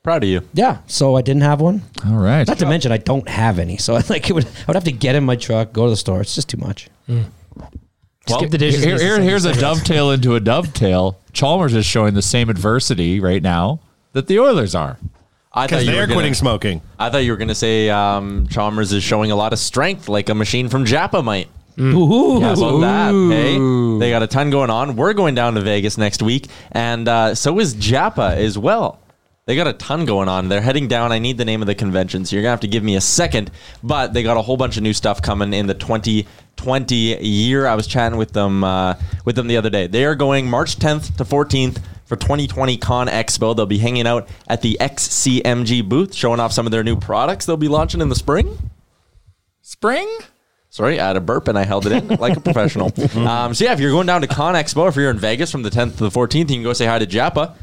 Proud of you. Yeah, so I didn't have one. All right. Not to mention I don't have any, so like it would I would have to get in my truck, go to the store. It's just too much. Just Well, give the dishes. here, to here- somebody here's a else. dovetail into a dovetail. Chalmers is showing the same adversity right now that the Oilers are. I thought Because you they were are gonna- quitting smoking. I thought you were going to say um, Chalmers is showing a lot of strength, like a machine from Japa might. Ooh. Yeah, about that. Hey, they got a ton going on. We're going down to Vegas next week, and uh, so is Japa as well. They got a ton going on. They're heading down. I need the name of the convention, so you're gonna have to give me a second. But they got a whole bunch of new stuff coming in the twenty twenty year. I was chatting with them uh, with them the other day. They are going March tenth to fourteenth for twenty twenty Con Expo. They'll be hanging out at the X C M G booth, showing off some of their new products they'll be launching in the spring. Spring? Sorry, I had a burp and I held it in like a professional. Um, so yeah, if you're going down to Con Expo, if you're in Vegas from the tenth to the fourteenth, you can go say hi to Japa,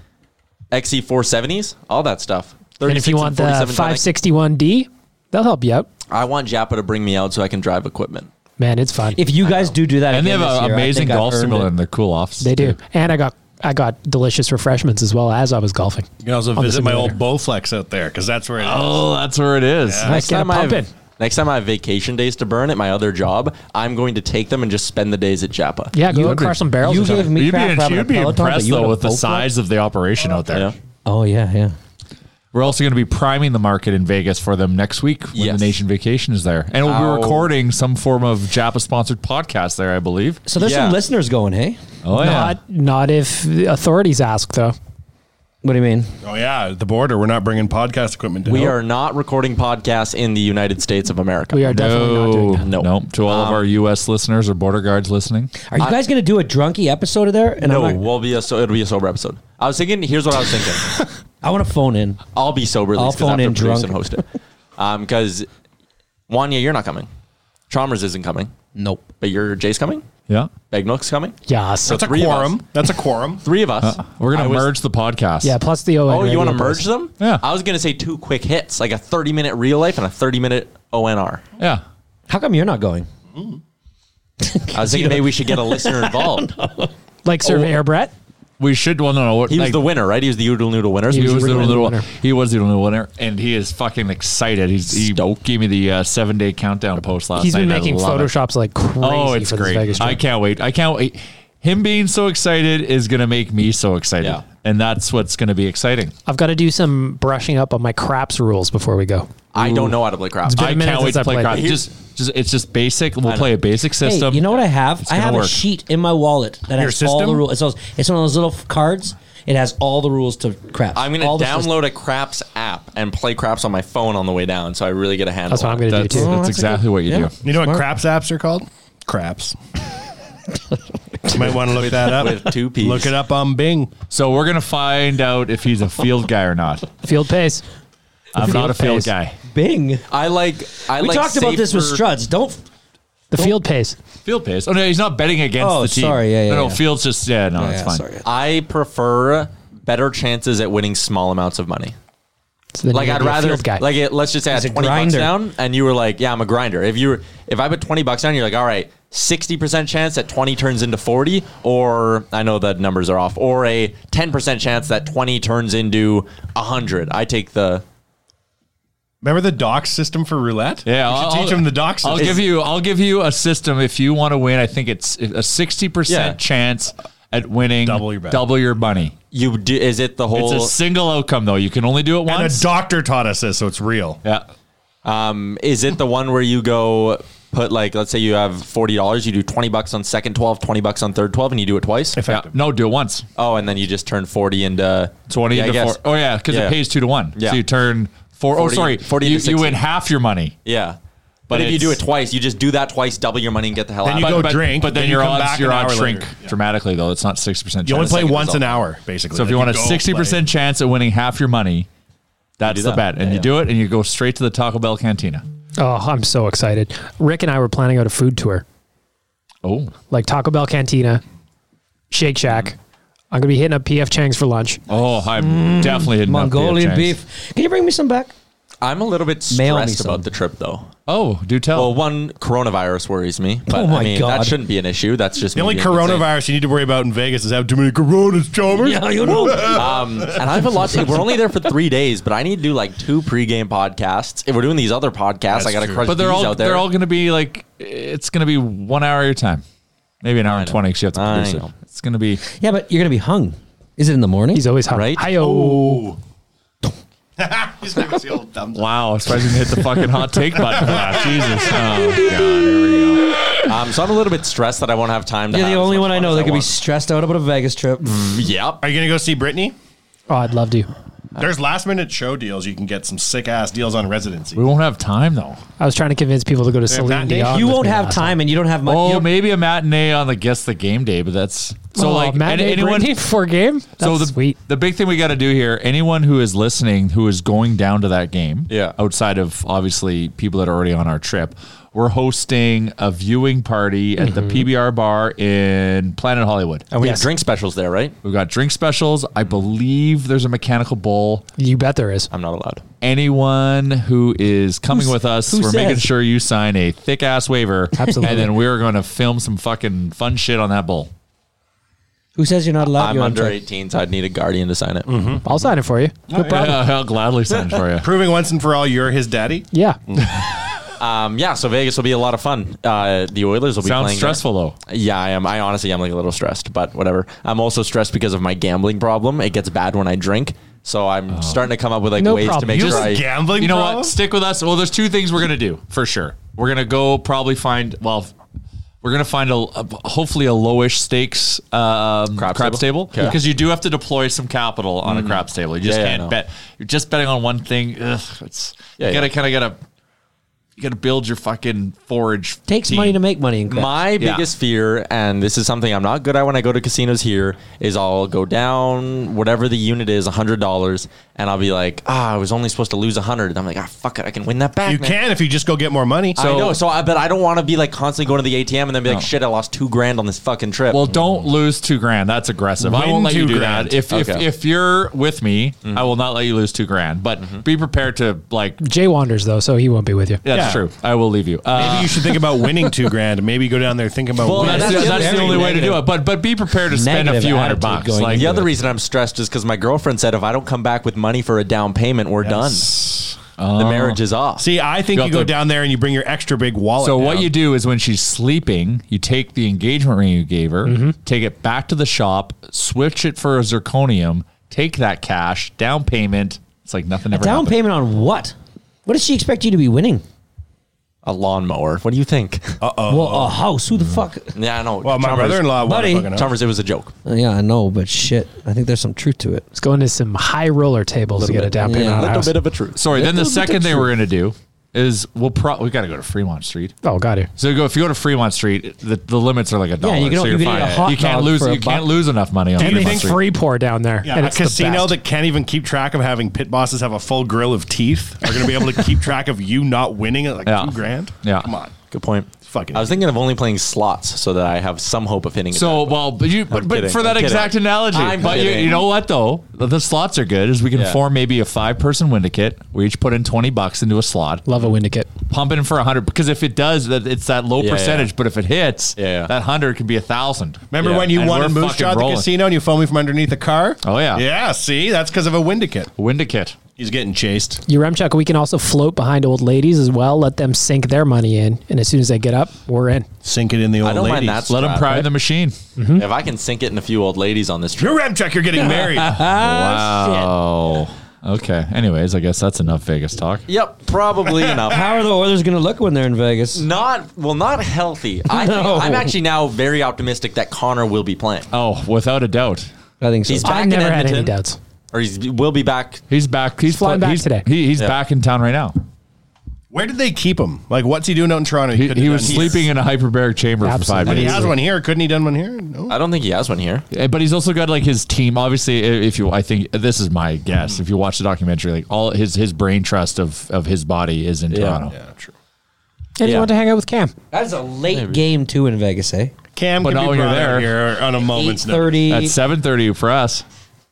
X C four seventies, all that stuff. And if you want the forty-seven ton five sixty-one D, they'll help you out. I want Japa to bring me out so I can drive equipment. Man, it's fun. If you guys do do that, And they have again this an year, I amazing think I've golf earned simulator it. in their cool offices. They do. too. And I got I got delicious refreshments as well as I was golfing. You can also On the visit my old simulator. Bowflex out there because that's where it is. Oh, that's where it is. Nice, get a I pump have, in. next time I have vacation days to burn at my other job, I'm going to take them and just spend the days at Japa. Yeah, go You- and crush some barrels. You or something. gave me You'd crap be, for having a you'd be Peloton, but impressed, you had though, a with the Bowflex? size of the operation out there. Yeah. Oh yeah, yeah. We're also going to be priming the market in Vegas for them next week when Yes. the Nation Vacation is there. And we'll Oh. be recording some form of Japa-sponsored podcast there, I believe. So there's Yeah. some listeners going, hey? Oh, yeah. Not not if the authorities ask though. What do you mean? Oh, yeah. The border. We're not bringing podcast equipment down. We are not recording podcasts in the United States of America. We are definitely not doing that. No. No. To all of Um, our U S listeners or border guards listening. Are you guys going to do a drunky episode of there? And No, I'm not- we'll be a so it'll be a sober episode. I was thinking. Here's what I was thinking. I want to phone in. I'll be sober. At I'll least 'cause I phone have in to produce drunk. and host it. Um, because Wanya, you're not coming. Chalmers isn't coming, Nope. but your Jay's coming. Yeah. Bagnook's coming. Yeah, so That's a three of us. quorum. That's a quorum. Three of us. We're I going to was- merge the podcast. yeah, plus the O N. Oh, you want to radio merge post. them? Yeah. I was gonna say two quick hits, like a thirty minute real life and a thirty minute O N R. Yeah. How come you're not going? I was thinking maybe we should get a listener involved. Like Sir Air Brett? We should, well, no, no. He was like, the winner, right? He was the Oodle Noodle winner. So He we was should the bring him little, in. winner. he was the little winner, and he is fucking excited. He's he gave me the uh, seven day countdown post last He's night. been I making love it. photoshops like crazy. Oh, it's for this great! Vegas trip. I can't wait. I can't wait. Him being so excited is going to make me so excited, Yeah. and that's what's going to be exciting. I've got to do some brushing up on my craps rules before we go. I don't know how to play craps. It's been a I minute can't wait since to I play played. crap. Here's- Just, just it's just basic. We'll know. play a basic system. Hey, you know what I have? I have gonna a work. sheet in my wallet that Your has all system? the rules. It's, those, it's one of those little f- cards. It has all the rules to craps. I'm going All to the system. download a craps app and play craps on my phone on the way down, so I really get a handle. That's what on I'm going to do That's, too. that's Oh, that's a exactly good- what you yeah. do. You know what Smart. craps apps are called? Craps. You might want to look that up. with two Ps. Look it up on Bing. So we're gonna find out if he's a field guy or not. Field pace. I'm field not a field pace. guy. Bing. I like. I We like talked about this with safer- Struds. Don't. The field pace. Field pace. Oh no, he's not betting against Oh, the team. sorry. Yeah, yeah, No, no. yeah. Field's just yeah. No, Yeah, it's yeah, fine. sorry. I prefer better chances at winning small amounts of money. So then Like you're I'd gonna be a rather, field guy. like it, let's just say I He's had a twenty bucks grinder. down, and you were like, "Yeah, I'm a grinder." If you were, if I put twenty bucks down, you're like, "All right, sixty percent chance that twenty turns into forty," or I know that numbers are off, or a ten percent chance that twenty turns into a hundred. I take the. Remember the dock system for roulette? Yeah, you should I'll, teach them the dock system. I'll give you. I'll give you a system if you want to win. I think it's a sixty percent Yeah. chance at winning. Double your bet. Double your money. You do? Is it the whole? It's a single outcome though. You can only do it And once. a doctor taught us this, so it's real. yeah. Um, is it the one where you go put like, let's say you have forty dollars, you do twenty bucks on second twelve, twenty bucks on third twelve, and you do it twice? Yeah. Effective. No, do it once. Oh, and then you just turn forty into Twenty Yeah, I into guess. four. Oh yeah, because Yeah. it pays two to one. Yeah. So you turn four. forty oh, sorry. forty you, to you win sixty. half your money. Yeah. But, But if you do it it's- twice, you just do that twice, double your money, and get the hell Then out. you of go it. but, drink, But then, then you your come odds, back your an odds hour shrink later. Yeah. dramatically though. It's not sixty percent. You only play second once result. an hour, basically. So if Then you want a go sixty percent play. chance at winning half your money, that's do the that. bet, and Yeah, you yeah. do it, and you go straight to the Taco Bell cantina. Oh, I'm so excited. Rick and I were planning out a food tour, Oh, like Taco Bell Cantina, Shake Shack. I'm gonna be hitting up P F Chang's for lunch. oh, I'm definitely hitting up Mongolian P F Chang's. beef. Can you bring me some back? I'm a little bit Mail me stressed some. about the trip, though. Oh, do tell. Well, one, coronavirus worries me. But, Oh my I mean, God. that shouldn't be an issue. That's just The me only being insane. coronavirus you need to worry about in Vegas is having too many coronas, Chalmers. Yeah, you know. Um, and I have a lot. To, we're only there for three days, but I need to do like two pregame podcasts. If we're doing these other podcasts, That's I got to true. crush but they're these all out there. they're all going to be like it's going to be one hour of your time, maybe an hour and know. twenty because you have to I produce it. know. It's going to be Yeah, but you're gonna be hung. Is it in the morning? He's always hung. Right? Hi-yo. He's gonna see old thumbs. wow. Surprised you didn't hit the fucking hot take button for that. Jesus. Oh god. Here we go. Um, so I'm a little bit stressed that I won't have time to. You're the have as only much one I fun know as that could be want. stressed out about a Vegas trip. Yep. Are you gonna go see Brittany? Oh, I'd love to. There's last minute show deals. You can get some sick ass deals on residency. We won't have time though. I was trying to convince people to go to Celine matinee? Dion. You with won't me have last time, and you don't have money. Oh, you don't- maybe a matinee on the guess the game day, but that's so Oh, like matinee any- anyone. Brittany before game. That's So the sweet. the big thing we got to do here, anyone who is listening, who is going down to that game, Yeah. outside of obviously people that are already on our trip, we're hosting a viewing party at the P B R bar in Planet Hollywood. And we Yes. have drink specials there, right? We've got drink specials. I believe there's a mechanical bull. You bet there is. I'm not allowed. Anyone who is coming Who's- with us, who we're making says? sure you sign a thick ass waiver. Absolutely. And then we're going to film some fucking fun shit on that bull. Who says you're not allowed? I'm You're on under track. eighteen, so I'd need a guardian to sign it. I'll sign it for you. No problem. Yeah, I'll gladly sign it for you. Proving once and for all you're his daddy. Yeah. Um, yeah, so Vegas will be a lot of fun. Uh, the Oilers will be Sounds playing. stressful though. There. Yeah, I am. I honestly am like a little stressed, but whatever. I'm also stressed because of my gambling problem. It gets bad when I drink, so I'm starting to come up with like No ways problem. to make You sure just I. Gambling. You know problem? what? Stick with us. Well, there's two things we're gonna do for sure. We're gonna go probably find. Well, we're gonna find a, a hopefully a lowish stakes um, Craps craps table? table Okay. because you do have to deploy some capital on a craps table. You just Yeah, yeah, I can't know. bet. You're just betting on one thing. Ugh, it's Yeah, you gotta yeah. kind of gotta you gotta build your fucking forage. Takes team. money to make money in craps. My Yeah. biggest fear, and this is something I'm not good at when I go to casinos here, is I'll go down whatever the unit is, one hundred dollars, and I'll be like, ah, I was only supposed to lose one hundred. And I'm like, ah, fuck it, I can win that back. You man. can if you just go get more money. I know, so I, but I don't want to be like constantly going to the A T M and then be like, No. shit, I lost two grand on this fucking trip. Well, don't lose two grand. That's aggressive. I Win won't let you two do grand. that. If, if Okay. if you're with me, I will not let you lose two grand. But be prepared to like. Jay wanders though, so he won't be with you. That's Yeah. true. I will leave you. Uh, Maybe you should think about winning two grand. Maybe go down there thinking about well, winning. that's, that's the, that's the very only way to do negative. it. But but be prepared to spend a Negative few hundred attitude bucks. going Like the into other it. reason I'm stressed is because my girlfriend said if I don't come back with money for a down payment, we're done. The marriage is off. See, I think Got you go the- down there and you bring your extra big wallet. So what down. you do is when she's sleeping, you take the engagement ring you gave her, Mm-hmm. take it back to the shop, switch it for a zirconium, take that cash, down payment. It's like nothing ever Down happened. payment on what? What does she expect you to be winning? A lawnmower. What do you think? Well, a house. Who the fuck? Yeah, I know. Well, my Chalmers- brother-in-law, Buddy. buddy, Chalmers, it was a joke. Yeah, I know, but shit. I think there's some truth to it. Let's go into some high roller tables to get a down payment Yeah. on A a little house. bit of a truth. Sorry, then the Little bit second of thing we're truth. going to do is we'll pro we got to go to Fremont Street. Oh, got it. So go if you go to Fremont Street, the, the limits are like a dollar. you can- so you you're can eat fine. a hot you can't dog lose for a you can't buck. lose enough money on And they Fremont think Street. free pour down there. Yeah, and a it's the casino best. that can't even keep track of having pit bosses have a full grill of teeth are going to be able to keep track of you not winning at like Yeah. two grand. Yeah. Come on. Good point. Fucking I was thinking of only playing slots so that I have some hope of hitting it. So well, but you but, but kidding, for I'm that kidding. exact analogy, I'm but you, kidding. you know what though, the, the slots are good. Is we can Yeah. form maybe a five person Windicate. We each put in twenty bucks into a slot, Love a Windicate. pump it in for a hundred because if it does, that it's that low Yeah, percentage. yeah. But if it hits, Yeah, yeah. that hundred can be a thousand. Remember Yeah. when you And won we're in Moose fucking Jaw at the rolling. casino and you phoned me from underneath the car? Oh yeah, Yeah, see? That's because of a Windicate. Windicate. He's getting chased. Yaremchuk, we can also float behind old ladies as well. Let them sink their money in, and as soon as they get up, we're in. Sink it in the old I don't mind ladies. that. Let them Strap, pry right? the machine. If I can sink it in a few old ladies on this trip. You're Remcheck, you're getting married. Wow. Okay. Anyways, I guess that's enough Vegas talk. Yep, probably enough. How are the Oilers going to look when they're in Vegas? Not well, not healthy. I think, No. I'm actually now very optimistic that Connor will be playing, Oh, without a doubt, I think so. He's back I in never had any Edmonton. doubts. or he will be back. he's back. He's flying pla- back he's, today. He, he's Yeah. back in town right now. Where did they keep him? Like, what's he doing out in Toronto? He, couldn't he have was done sleeping here. in a hyperbaric chamber for five Absolutely. He days. has one here. Couldn't he done one here? No. I don't think he has one here. Eh, But he's also got like his team. Obviously, i- if you, I think this is my guess. If you watch the documentary, like all his his brain trust of of his body is in Toronto. Yeah, true. And Yeah. you want to hang out with Cam. That's a late game, too, in Vegas, eh? Cam But can now be when you're brought out there- here on a eight moment's notice. thirty. At seven thirty for us.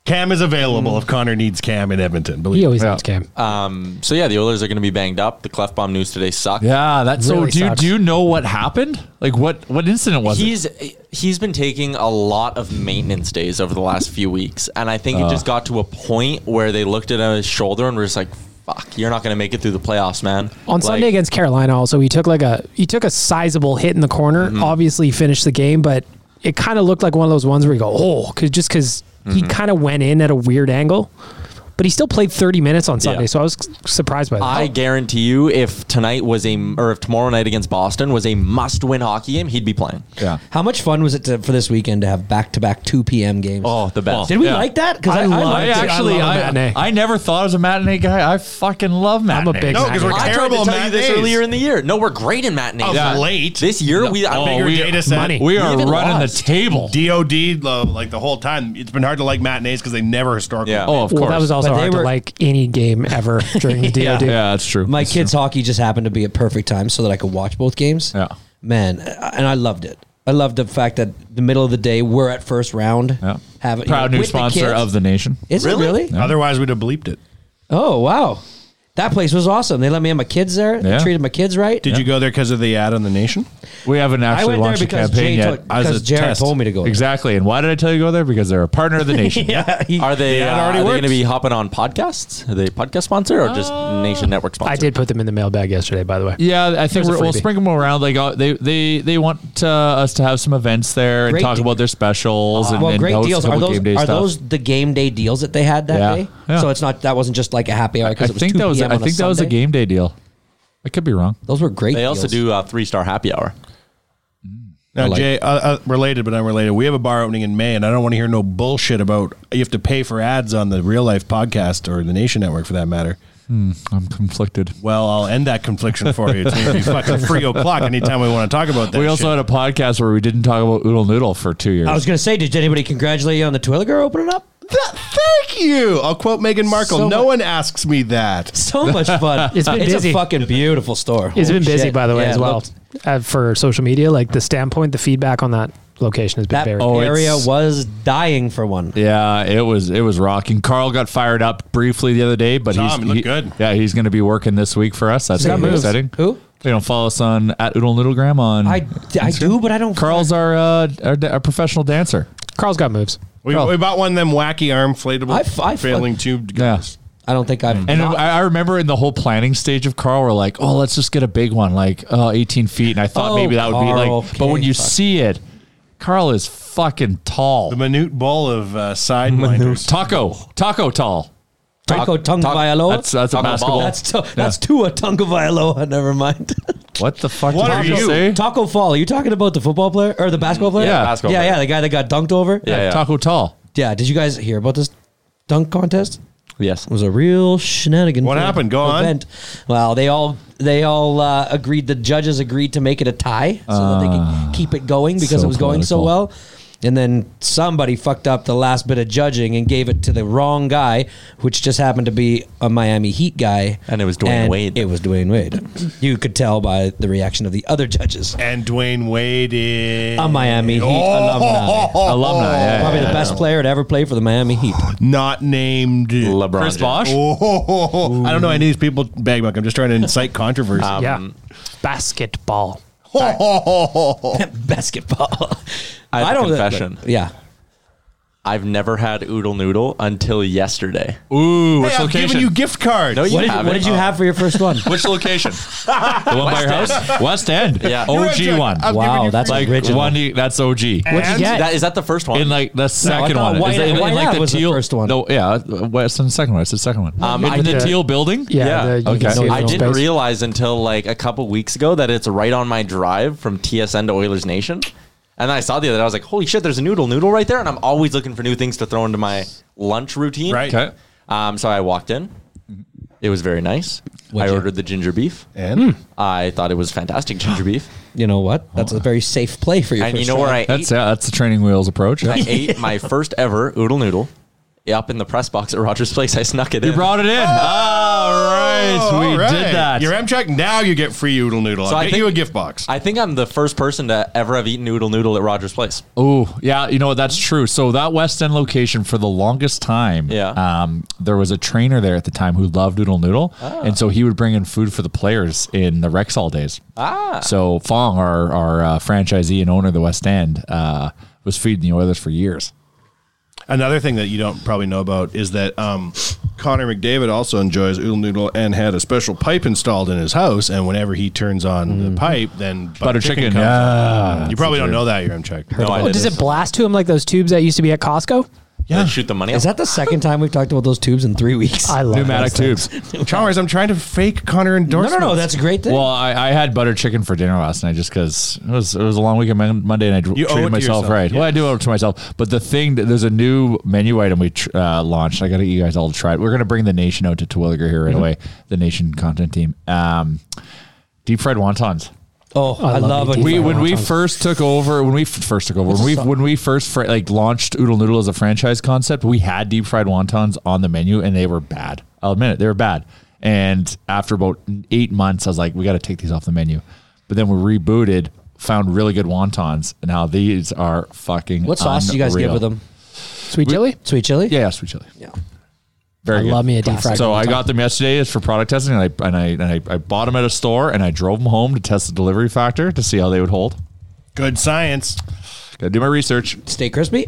Cam is available if Connor needs Cam in Edmonton. Believe He always Yeah. needs Cam. Um, so yeah, the Oilers are going to be banged up. The Clefbaum news today sucked. Yeah, that's Really so. Do you, sucks. do you know what happened? Like what what incident was it? He's he's been taking a lot of maintenance days over the last few weeks, and I think it just got to a point where they looked at his shoulder and were just like, "Fuck, you're not going to make it through the playoffs, man." On Like, Sunday against Carolina, also he took like a he took a sizable hit in the corner. Mm-hmm. Obviously, he finished the game, but it kind of looked like one of those ones where you go, "Oh," cause just because Mm-hmm. he kind of went in at a weird angle. But he still played thirty minutes on Sunday, Yeah. so I was surprised by that. I guarantee you, if tonight was a or if tomorrow night against Boston was a must-win hockey game, he'd be playing. yeah. How much fun was it to, for this weekend to have back-to-back two p.m. games? Oh, the best. Did we yeah. like that? Because I I, I, love liked I it. it. actually, love a I, matinee. I never thought I was a matinee guy. I fucking love I'm a matinee. big No, 'cause we're matinee. I tried terrible to tell you this matinees. earlier in the year. No, we're great in matinees. Of Yeah. late. This year, we I Oh, bigger we- data set. money. We We are even running lost. the table. D O D uh, like the whole time. It's been hard to like matinees because they never historically. Yeah. Oh, of Well, course. that was also But they hard were- to like any game ever during the D O D. yeah, that's true. My That's kids' hockey just happened to be at perfect time so that I could watch both games. Yeah. Man, and I loved it. I loved the fact that the middle of the day we're at first round. Yeah. Have it, Proud you know, new with the sponsor kids. of the nation. Is Really? it really? Otherwise, we'd have bleeped it. Oh wow, that place was awesome. They let me have my kids there. They Yeah. treated my kids right. Did you go there because of the ad on the Nation? We haven't I actually went there launched a because campaign Jay yet. told, as because a Jared test. told me to go. there. Exactly. And why did I tell you to go there? Because they're a partner of the nation. Yeah, he- Are they, Yeah, it uh, already are they works. going to be hopping on podcasts? Are they podcast sponsor or just Nation Network sponsor? I did put them in the mailbag yesterday, by the way. Yeah, I think There's a we're, we'll freebie. sprinkle them around. Like uh, they they they want uh, us to have some events there and Great talk de- about their specials and, well, and great host a deals. Are couple those game day are stuff. those the game day deals that they had that Yeah. day? Yeah. So it's not that wasn't just like a happy hour I because it was think two that was p.m. I on a think that was a Sunday? game day deal. I could be wrong. Those were great. They also deals. do a three-star happy hour. Now, like Jay, uh, uh, related but unrelated, we have a bar opening in May, and I don't want to hear no bullshit about you have to pay for ads on the Real Life podcast or the Nation Network for that matter. I'm conflicted. Well, I'll end that confliction for you. It's going to be fucking three o'clock anytime we want to talk about that. We also shit. had a podcast where we didn't talk about Oodle Noodle for two years. I was going to say, did anybody congratulate you on the toilet girl opening up? Th- Thank you. I'll quote Meghan Markle. So no mu- one asks me that. So much fun. It's been it's busy. a fucking beautiful store. It's Holy been busy, shit. by the way, Yeah, as it well. looked- Uh, for social media, like the standpoint, the feedback on that location has been That very Oh, area it's- was dying for one. Yeah, it was it was rocking. Carl got fired up briefly the other day, but Saw he's him, he looked he- good. Yeah, he's going to be working this week for us. That's got going to be moves. exciting. Who? You know, follow us on at Oodle Noodlegram on. I, I do, but I don't. Carl's our, uh, our our professional dancer. Carl's got moves. We, Well- we bought one of them wacky arm inflatable I f- I f- failing tube. Yeah. I don't think I've. And not- I, I remember in the whole planning stage of Carl, we're like, oh, let's just get a big one, like uh, eighteen feet. And I thought Oh, maybe that would be Carl, like, but when okay, you fuck. see it, Carl is fucking tall. The minute bowl of uh, side minders. Taco, taco tall. Taco Tonga Vailoa. That's that's a Taco basketball. ball. That's to, that's Tua Tonga Vailoa. Never mind. What the fuck What did are you you? say? Taco Fall. Are you talking about the football player or the basketball player? Yeah. Basketball yeah, player. yeah. The guy that got dunked over. Yeah, yeah. Taco tall. Yeah. Did you guys hear about this dunk contest? Yes. It was a real shenanigan. What for- happened? Go on. event. Well, they all they all uh, agreed. The judges agreed to make it a tie so that they could keep it going because so it was going so political. well. And then somebody fucked up the last bit of judging and gave it to the wrong guy, which just happened to be a Miami Heat guy. And it was Dwayne And Wade. It was Dwayne Wade. You could tell by the reaction of the other judges. And Dwayne Wade is A Miami Heat Oh. alumni. Alumni, yeah. Probably yeah, the best yeah. player to ever play for the Miami Heat. not named LeBron Chris James. Bosh? Oh, I don't know any of these people. Bag milk. I'm just trying to incite controversy. Um, Yeah. Basketball. Basketball. I have a don't confession. Yeah. I've never had Oodle Noodle until yesterday. Ooh, which Hey, I'm location? giving you gift cards. No, you What did, haven't. what did you have for your first one? Which location? the one by your house? West End. Yeah. O You're G right, one. I'm giving Wow, you that's free- Like original. one. you- That's O G. What'd you And get? That, is that the first one? In like the second thought one. White- Is it in, in White like Ave the was the teal first one. No, yeah, West and the second one. It's the second one. Um, in I the did- teal building. Yeah. Yeah, the, you okay. can see the I little didn't space. realize until like a couple weeks ago that it's right on my drive from T S N to Oilers Nation. And then I saw the other day, I was like, holy shit, there's a noodle noodle right there. And I'm always looking for new things to throw into my lunch routine. Right. Okay. Um, so I walked in. It was very nice. What'd I you- ordered the ginger beef. And I thought it was fantastic ginger beef. You know what? That's a very safe play for your And first you know where try. I That's ate? yeah, that's the training wheels approach. I ate my first ever oodle noodle up in the press box at Rogers Place. I snuck it in. You brought it in. All right. All We right. did that. Your M-Check, now you get free Oodle Noodle. I'll So I get think- you a gift box. I think I'm the first person to ever have eaten Oodle Noodle at Rogers Place. Oh, yeah. You know what? That's true. So that West End location for the longest time, Yeah. um, there was a trainer there at the time who loved Oodle Noodle. And so he would bring in food for the players in the Rexall days. Ah. So Fong, our, our uh, franchisee and owner of the West End, uh, was feeding the Oilers for years. Another thing that you don't probably know about is that um, Connor McDavid also enjoys Oodle Noodle and had a special pipe installed in his house. And whenever he turns on the pipe, then butter, Butter chicken, chicken, comes yeah. out. You probably don't know that, your M-Check. No, I Oh, does didn't. it blast to him like those tubes that used to be at Costco? Yeah. Shoot the money Is out. that the second time we've talked about those tubes in three weeks? I love Pneumatic those tubes. things. Chalmers, I'm trying to fake Connor no, endorsements. no, no. That's a great thing. Well, I, I had butter chicken for dinner last night just because it was it was a long weekend Mon- Monday and I dr- You owe it treated to myself yourself, right. yeah. Well, I do owe it to myself. But the thing that there's a new menu item we tr- uh, launched. I got to get you guys all to try it. We're gonna bring the nation out to Terwilliger here right away. The nation content team. Um, deep fried wontons. oh, I, love love it. it. We fried when we wontons. first took over when we f- first took over when we when we first fr- like launched Oodle Noodle as a franchise concept, we had deep fried wontons on the menu and they were bad. I'll admit it, they were bad. And after about eight months, I was like, we got to take these off the menu. But then we rebooted, found really good wontons, and now these are fucking. What sauce do you guys give unreal. with them? Sweet chili? Sweet chili? Yeah, yeah, sweet chili. Yeah. Very I good. love me a deep fried So I wonton. got them yesterday as for product testing, and I and I and I, I bought them at a store, and I drove them home to test the delivery factor to see how they would hold. Good science. Got to do my research. Stay crispy?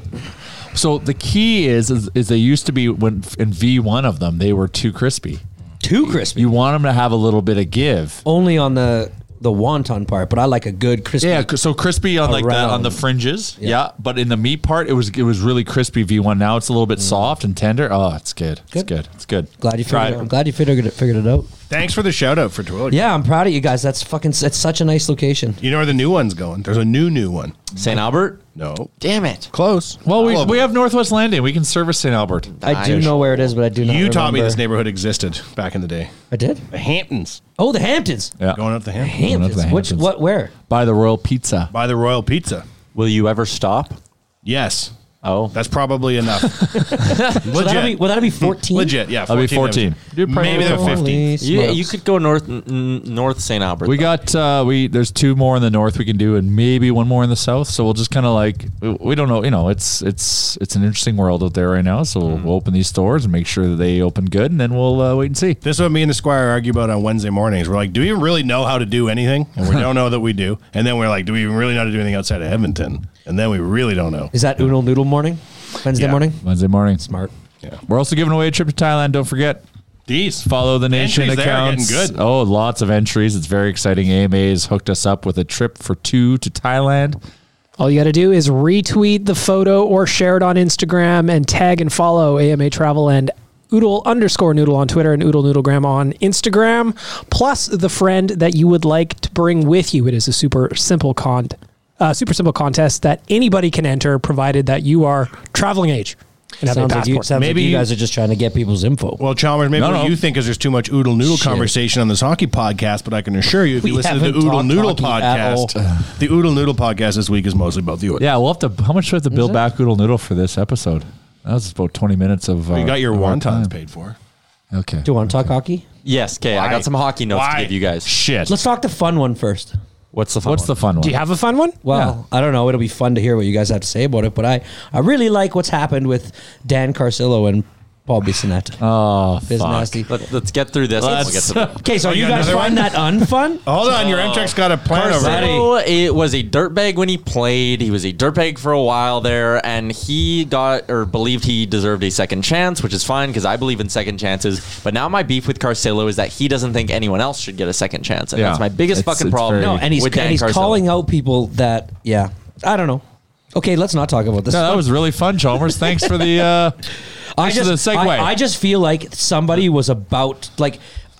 So the key is, is is they used to be when in V one of them they were too crispy. Too crispy. You want them to have a little bit of give. Only on the the wonton part, but I like a good crispy. Yeah, so crispy on like the Around. on the fringes. Yeah. but in the meat part, it was it was really crispy V one. Now it's a little bit soft and tender. Oh, it's good. It's Good. good. It's good. Glad you Try figured it. it. I'm glad you figured it figured it out. Thanks for the shout out for Terwilliger. Yeah, I'm proud of you guys. That's fucking. It's such a nice location. You know where the new one's going? There's a new, new one. Saint Albert? No. Damn it. Close. Well, we, All of we them. have Northwest Landing. We can service Saint Albert. I do know where it is, but I do not. You taught me remember. this neighborhood existed back in the day. I did. The Hamptons. Oh, the Hamptons. Yeah. Going up the Hamptons. Going up Hamptons. the Which? Hamptons. What? Where? By the Royal Pizza. By the Royal Pizza. Will you ever stop? Yes. Oh. That's probably enough. So that'll be, Legit. well, that'll be fourteen. Legit. Yeah. That'll be fourteen. Dude, Maybe they're probably fifteen. Yeah, you could go north n- n- north Saint Albert. We though. got uh, we there's two more in the north we can do, and maybe one more in the south. So we'll just kind of like we, we don't know, you know, it's it's it's an interesting world out there right now. So we'll, we'll open these stores and make sure that they open good, and then we'll uh, wait and see. This is what me and the Squire argue about on Wednesday mornings. We're like, do we even really know how to do anything? And we don't know that we do. And then we're like, do we even really know how to do anything outside of Edmonton? And then we really don't know. Is that Oodle Noodle morning? Wednesday Yeah. morning. Wednesday morning. Smart. Yeah. We're also giving away a trip to Thailand. Don't forget. These. Follow the nation Entries there are accounts. getting good. Oh, lots of entries. It's very exciting. A M A's hooked us up with a trip for two to Thailand. All you got to do is retweet the photo or share it on Instagram and tag and follow A M A Travel and Oodle underscore Noodle on Twitter and Oodle Noodlegram on Instagram, plus the friend that you would like to bring with you. It is a super simple con, uh, super simple contest that anybody can enter, provided that you are traveling age and have a Sounds like you. passport. Sounds Maybe like you you- guys are just trying to get people's info. Well, Chalmers, maybe No, what no. you think is there's too much Oodle Noodle Shit. conversation on this hockey podcast, but I can assure you, if you We listen to the haven't Oodle talked Noodle hockey at podcast, the Oodle Noodle podcast this week is mostly about the Oilers. Yeah, we'll have to. How much do we have to build back Oodle Noodle for this episode? That was about twenty minutes of. Uh, You got your of our wontons time. paid for. Okay. Do you want to talk hockey? Yes, okay. I Why? got some hockey notes Why? to give you guys. Shit. Let's talk the fun one first. What's the fun What's one? the fun one? Do you have a fun one? Well, I don't know. It'll be fun to hear what you guys have to say about it, but I, I really like what's happened with Dan Carcillo and Paul Bissonnette. Oh, Biz fuck. nasty. Let, let's get through this. and we'll get to the Okay, so Oh, you you got guys another find that unfun? Hold on, your M-Check's got a plan over it. Carcillo, it was a dirtbag when he played. He was a dirtbag for a while there, and he got or believed he deserved a second chance, which is fine because I believe in second chances. But now my beef with Carcillo is that he doesn't think anyone else should get a second chance, and Yeah. that's my biggest It's- fucking it's problem. very- No, and he's, with Dan and he's Carcillo. calling out people that, yeah, I don't know. Okay, let's not talk about this. No, that was really fun, Chalmers. Thanks for the. Uh, I thanks for just, the segue. I, I just feel like somebody was about, like,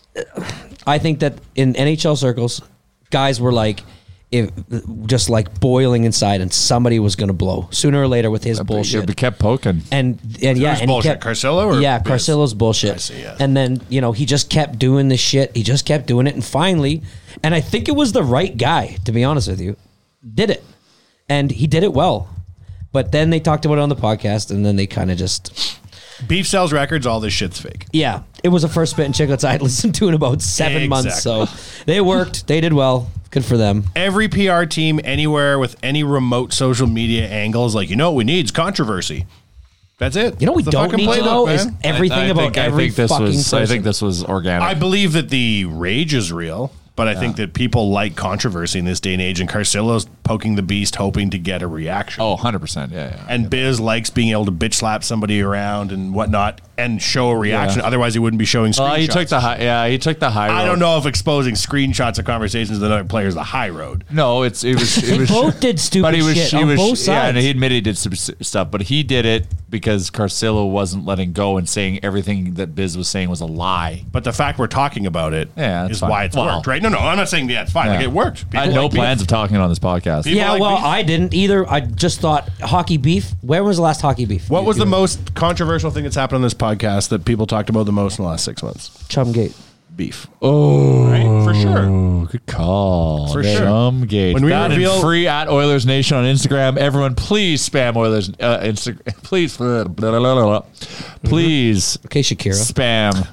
I think that in N H L circles, guys were like, if just like boiling inside, and somebody was going to blow sooner or later with his bullshit. We kept poking. And and yeah, Whose and he bullshit, kept, Carcillo or yeah, Biz? Carcillo's bullshit. I see, yeah. And then you know he just kept doing this shit. He just kept doing it, and finally, and I think it was the right guy, to be honest with you, did it, and he did it well. But then they talked about it on the podcast, and then they kind of just Beef sells records. All this shit's fake. Yeah, it was the first Spit and Chicklets I had listened to in about seven Exactly. months. So they worked. They did well. Good for them. Every P R team anywhere with any remote social media angle is like, you know what we need is controversy. That's it. You know what we It's the don't fucking need to playbook, know is man. everything I, I about think, every I think this fucking was, person. I think this was organic. I believe that the rage is real, but I think that people like controversy in this day and age, and Carcillo's poking the beast, hoping to get a reaction. oh, one hundred percent. Yeah, yeah. And Biz likes being able to bitch slap somebody around and whatnot and show a reaction. Yeah. Otherwise, he wouldn't be showing screenshots. Well, he took the high, yeah, he took the high road. I don't know if exposing screenshots of conversations with other players is the high road. No, it's it was. It They was both did stupid but he was, shit he on was, both Yeah, and sides. he admitted he did some s- stuff, but he did it because Carcillo wasn't letting go and saying everything that Biz was saying was a lie. But the fact we're talking about it Yeah, that's is fine. why it's Well- worked, right? No, no, I'm not saying yeah, it's fine. Yeah. Like it worked. I had People no like beef. plans of talking on this podcast. People Yeah, like well, beef. I didn't either. I just thought hockey beef. Where was the last hockey beef? What was You- the most controversial thing that's happened on this podcast that people talked about the most in the last six months? Chumgate? Beef. Oh, Right? For sure. Oh, good call. For sure. Shumgate. When we that reveal- and free at Oilers Nation on Instagram. Everyone, please spam Oilers uh, Instagram. Please, blah, blah, blah, blah, blah. please Okay, Shakira. spam.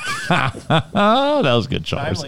That was good, Charles.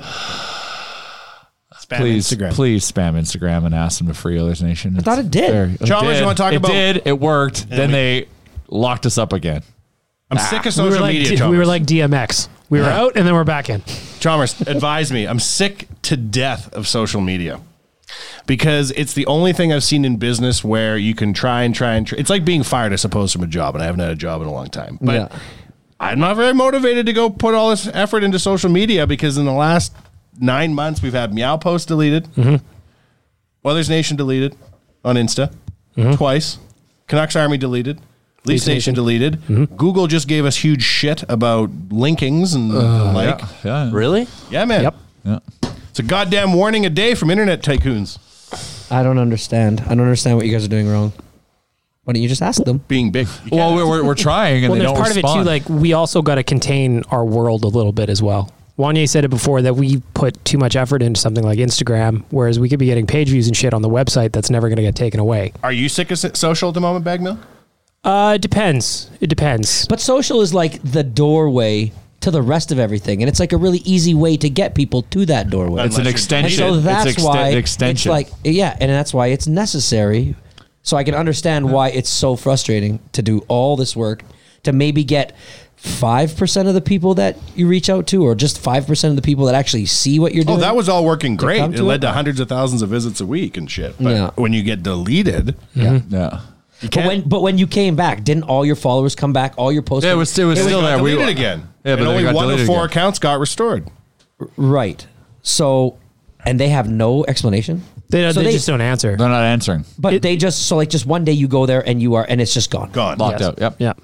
Spam Please, Instagram. please spam Instagram and ask them to free Oilers Nation. I thought it did. Chalmers, you wanna talk it about- It did. It worked. Then we- they locked us up again. I'm sick of We social were, like, media. D- Chalmers. we were like D M X. We were Yeah. out and then we're back in. Chalmers, advise me. I'm sick to death of social media because it's the only thing I've seen in business where you can try and try and try. It's like being fired, I suppose, from a job, and I haven't had a job in a long time. But Yeah. I'm not very motivated to go put all this effort into social media because in the last nine months, we've had Meow Post deleted, Oilers Nation deleted on Insta twice, Canucks Army deleted, Leafs Nation deleted. Google just gave us huge shit about linkings and the like. Yeah. Really? Yeah, man. Yep. Yeah. It's a goddamn warning a day from internet tycoons I don't understand. I don't understand what you guys are doing wrong. Why don't you just ask them? being big. You Well, can't- we're, we're, we're trying, and Well, they there's don't part respond. of it too. Like we also got to contain our world a little bit as well. Wanye said it before that we put too much effort into something like Instagram, whereas we could be getting page views and shit on the website that's never going to get taken away. Are you sick of so- social at the moment, Bagmill? Uh, it depends. It depends. But social is like the doorway to the rest of everything, and it's like a really easy way to get people to that doorway. it's an Unless you're- And extension. so that's it's exten- why extension. it's like yeah, and that's why it's necessary. So I can understand why it's so frustrating to do all this work to maybe get five percent of the people that you reach out to, or just five percent of the people that actually see what you're doing. Oh, that was all working great. come It to led it? to hundreds of thousands of visits a week and shit. But Yeah. when you get deleted, yeah. yeah. you But can't. when but when you came back, didn't all your followers come back? All your posts, Yeah, it was, it was They still got there. We deleted again. Yeah, and but they only got one of deleted four again. accounts got restored. right. So, and they have no explanation. They, So they, they- just don't answer. They're not answering. But they just so like just one day you go there and you are and it's just gone. Gone. Locked Yes. out. Yep. Yeah.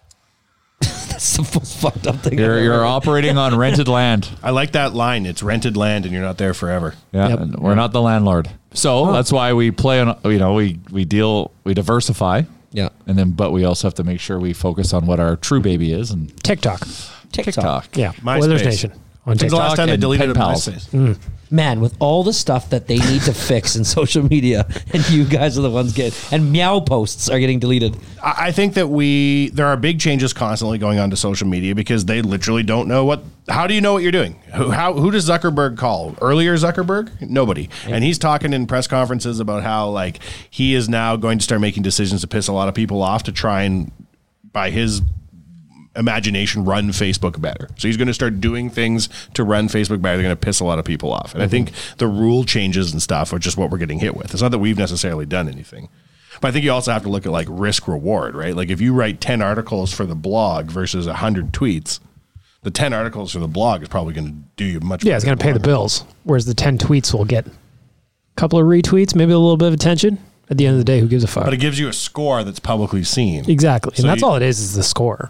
That's the most fucked up thing. You're I've you're ever- operating on rented land. I like that line. It's rented land and you're not there forever. Yeah, Yep. and we're not the landlord. So that's why we play on. You know, we we deal, we diversify, Yeah. and then but we also have to make sure we focus on what our true baby is and TikTok. TikTok. TikTok. Yeah. MySpace. Oilers Nation on When's the TikTok. last time they and deleted pen a pals. MySpace? Man, with all the stuff that they need to fix in social media, and you guys are the ones getting and meow posts are getting deleted. I I think that we there are big changes constantly going on to social media because they literally don't know what. How do you know what you're doing? Who, how, who does Zuckerberg call? Earlier Zuckerberg? Nobody. And he's talking in press conferences about how like he is now going to start making decisions to piss a lot of people off to try and, by his imagination, run Facebook better. So he's going to start doing things to run Facebook better. They're going to piss a lot of people off. And I think the rule changes and stuff are just what we're getting hit with. It's not that we've necessarily done anything. But I think you also have to look at like risk reward, right? Like if you write ten articles for the blog versus one hundred tweets, the ten articles for the blog is probably going to do you much Yeah, it's better going to pay the blog. bills. Whereas the ten tweets will get a couple of retweets, maybe a little bit of attention. At the end of the day, who gives a fuck? But it gives you a score that's publicly seen. Exactly. And So that's you- all it is, is the score.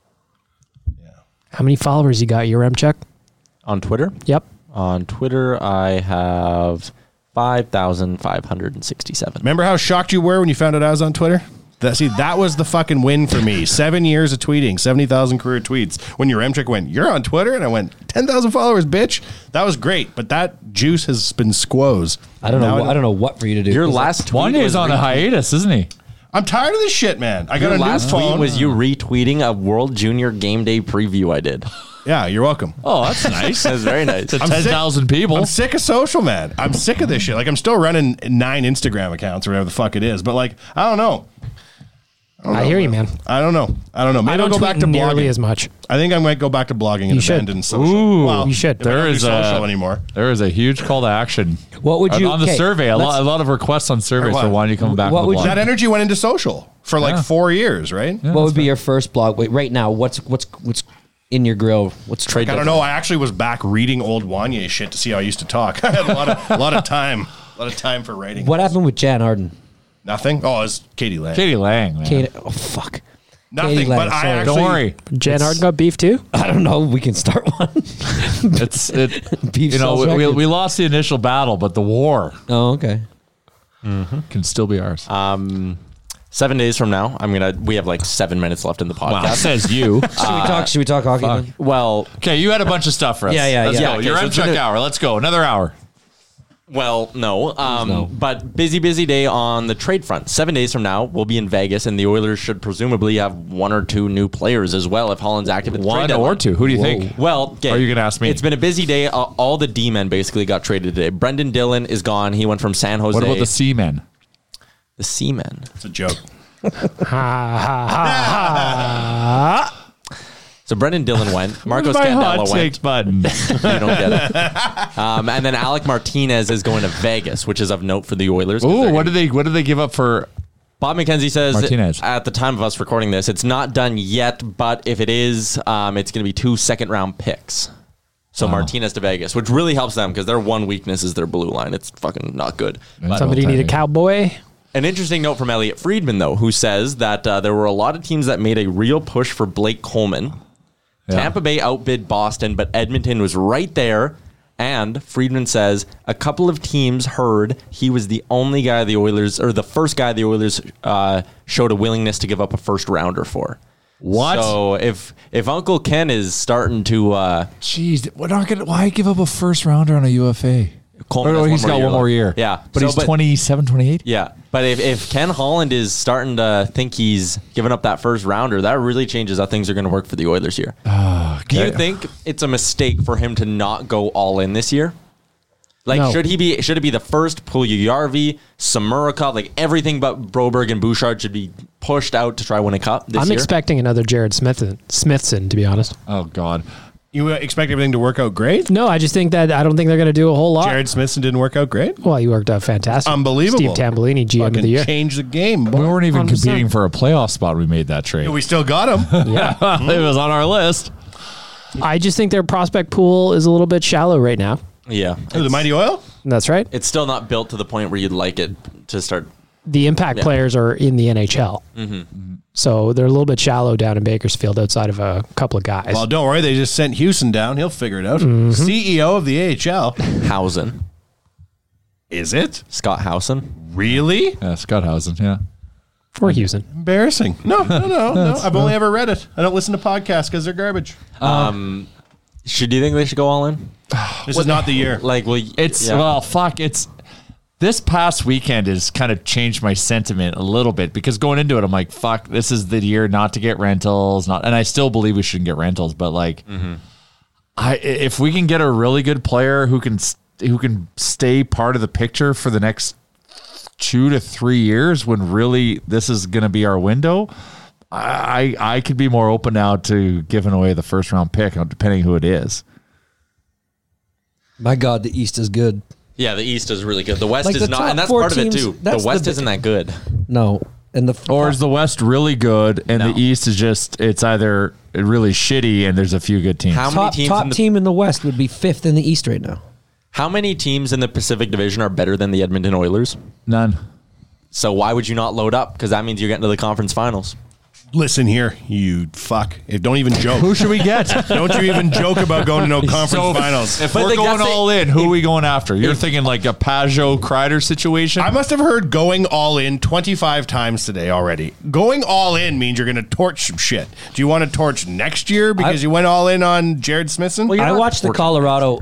How many followers you got, Uremchuk? On Twitter? Yep. On Twitter, I have five thousand five hundred sixty-seven. Remember how shocked you were when you found out I was on Twitter? That, see, that was the fucking win for me. Seven years of tweeting, seventy thousand career tweets. When your Emtrick went, you're on Twitter? And I went, ten thousand followers, bitch. That was great. But that juice has been squoze. I don't know. Now What, I don't know what for you to do. Your It's like- last tweet Wanye was is on a retweet- hiatus, isn't he? I'm tired of this shit, man. I got Your a last new tweet phone. was you retweeting a World Junior Game Day preview I did. Yeah, you're welcome. Oh, that's nice. That's very nice. To I'm ten thousand people. I'm sick of social, man. I'm sick of this shit. Like, I'm still running nine Instagram accounts or whatever the fuck it is. But, like, I don't know. I, don't I know, hear you, man. I don't know. I don't know. Maybe I don't I'll go back tweet to nearly blogging. as much. I think I might go back to blogging and You should. abandon social. Ooh, well, you should. If I There don't do is social a- anymore. There is a huge call to action. What would you on the okay, survey? A let's- lot, a lot of requests on surveys What? for why you come back. What to the would blog. you- That energy went into social for like Yeah. four years, right? Yeah, What would that's be fair. your first blog? Wait, right now, what's what's what's in your grill? What's trade? I don't know. I actually was back reading old Wanye shit to see how I used to talk. I had a lot of a lot of time, a lot of time for writing. What happened with Jan Arden? Nothing. Oh, it's Katie Lang. Katie Lang, man. Kate, oh fuck. Nothing. Katie Lang, but I sorry. actually Don't worry. Jan Arden got beef too? I don't know. We can start one. It's it. Beef you know, sells we, we, records. we lost the initial battle, but the war Oh, okay. can still be ours. Um, seven days from now, I'm gonna. We have like seven minutes left in the podcast. Wow, says you. Should we talk? Should we talk hockey? Then? Well, Okay, you had a bunch of stuff for us. Yeah, yeah, Let's yeah. go. Okay, You're so on it's check gonna- hour. Let's go. Another hour. well, no. Um, No. But busy, busy day on the trade front. Seven days from now, we'll be in Vegas, and the Oilers should presumably have one or two new players as well if Holland's active at the One trade deadline. or two. Who do you think? Well, okay. Are you gonna ask me? It's been a busy day. Uh, all the D-men basically got traded today. Brendan Dillon is gone. He went from San Jose. What about the Seamen? the C-men? it's a joke. Ha ha ha ha. So Brendan Dillon went. Marcos Where's my hot Scandella takes went. button. You don't get it. Um, and then Alec Martinez is going to Vegas, which is of note for the Oilers. 'cause Ooh, they're what gonna- did they? What did they give up for? Bob McKenzie says Martinez. at the time of us recording this, it's not done yet, but if it is, um, it's going to be two second round picks. So Martinez to Vegas, which really helps them because their one weakness is their blue line. It's fucking not good. But Somebody need a cowboy. an interesting note from Elliot Friedman, though, who says that uh, there were a lot of teams that made a real push for Blake Coleman. Yeah. Tampa Bay outbid Boston, but Edmonton was right there. And Friedman says a couple of teams heard he was the only guy the Oilers, or the first guy the Oilers uh, showed a willingness to give up a first rounder for. What? So if if Uncle Ken is starting to, uh, Jeez, we're not gonna. Why give up a first rounder on a U F A? Coleman Or, has he's one more got year one more left. year. Yeah, but So, he's twenty-seven, twenty-eight. Yeah, but if, if Ken Holland is starting to think he's giving up that first rounder, that really changes how things are going to work for the Oilers here. Do you think it's a mistake for him to not go all in this year? Like, No. should he be? Should it be the first Puljujärvi, Samurikov, like everything but Broberg and Bouchard should be pushed out to try win a cup this I'm year? expecting another Jared Smithson, Smithson, to be honest. Oh God. You uh, expect everything to work out great? No, I just think that I don't think they're going to do a whole lot. Jared Smithson didn't work out great. Well, he worked out fantastic. Unbelievable. Steve Tambellini, G M Fucking of the year. changed the game. Boy. We weren't even one hundred percent. competing for a playoff spot. We made that trade. We still got him. Yeah. it was on our list. I just think their prospect pool is a little bit shallow right now. yeah, Who, the Mighty Oil? That's right. it's still not built to the point where you'd like it to start. The impact Yeah. players are in the N H L. Mm-hmm. So they're a little bit shallow down in Bakersfield outside of a couple of guys. Well, don't worry. They just sent Houston down. He'll figure it out. Mm-hmm. C E O of the A H L. Hausen, Is it? Scott Hausen. Really? Yeah, Scott Hausen. Yeah. For Houston. Embarrassing. No, no, no, no. I've only ever read it. I don't listen to podcasts because they're garbage. Um, should do you think they should go all in? This is not the year. Like, well, It's yeah. well, fuck. It's this past weekend has kind of changed my sentiment a little bit because going into it, I'm like, fuck, this is the year not to get rentals. Not, and I still believe we shouldn't get rentals, but like, I if we can get a really good player who can s- who can stay part of the picture for the next two to three years, when really this is going to be our window. I I could be more open now to giving away the first round pick, depending who it is. My God, the East is good. Yeah, the East is really good. The West Like is the not, top and that's four part of it teams, too. The that's West the- isn't that good. No, and the Or is the West really good and No. the East is just it's either really shitty and there's a few good teams? How many top teams top in the, team in the West would be fifth in the East right now? How many teams in the Pacific Division are better than the Edmonton Oilers? None. So why would you not load up? Because that means you're getting to the conference finals. Listen here, you fuck. If- Don't even joke. Who should we get? Don't you even joke about going to no conference So, finals. If But we're like, going that's the- all in, who are we going after? You're if- thinking like a Pajot Kreider situation? I must have heard going all in twenty-five times today already. Going all in means you're going to torch some shit. Do you want to torch next year because I- you went all in on Jared Smithson? I watched the Colorado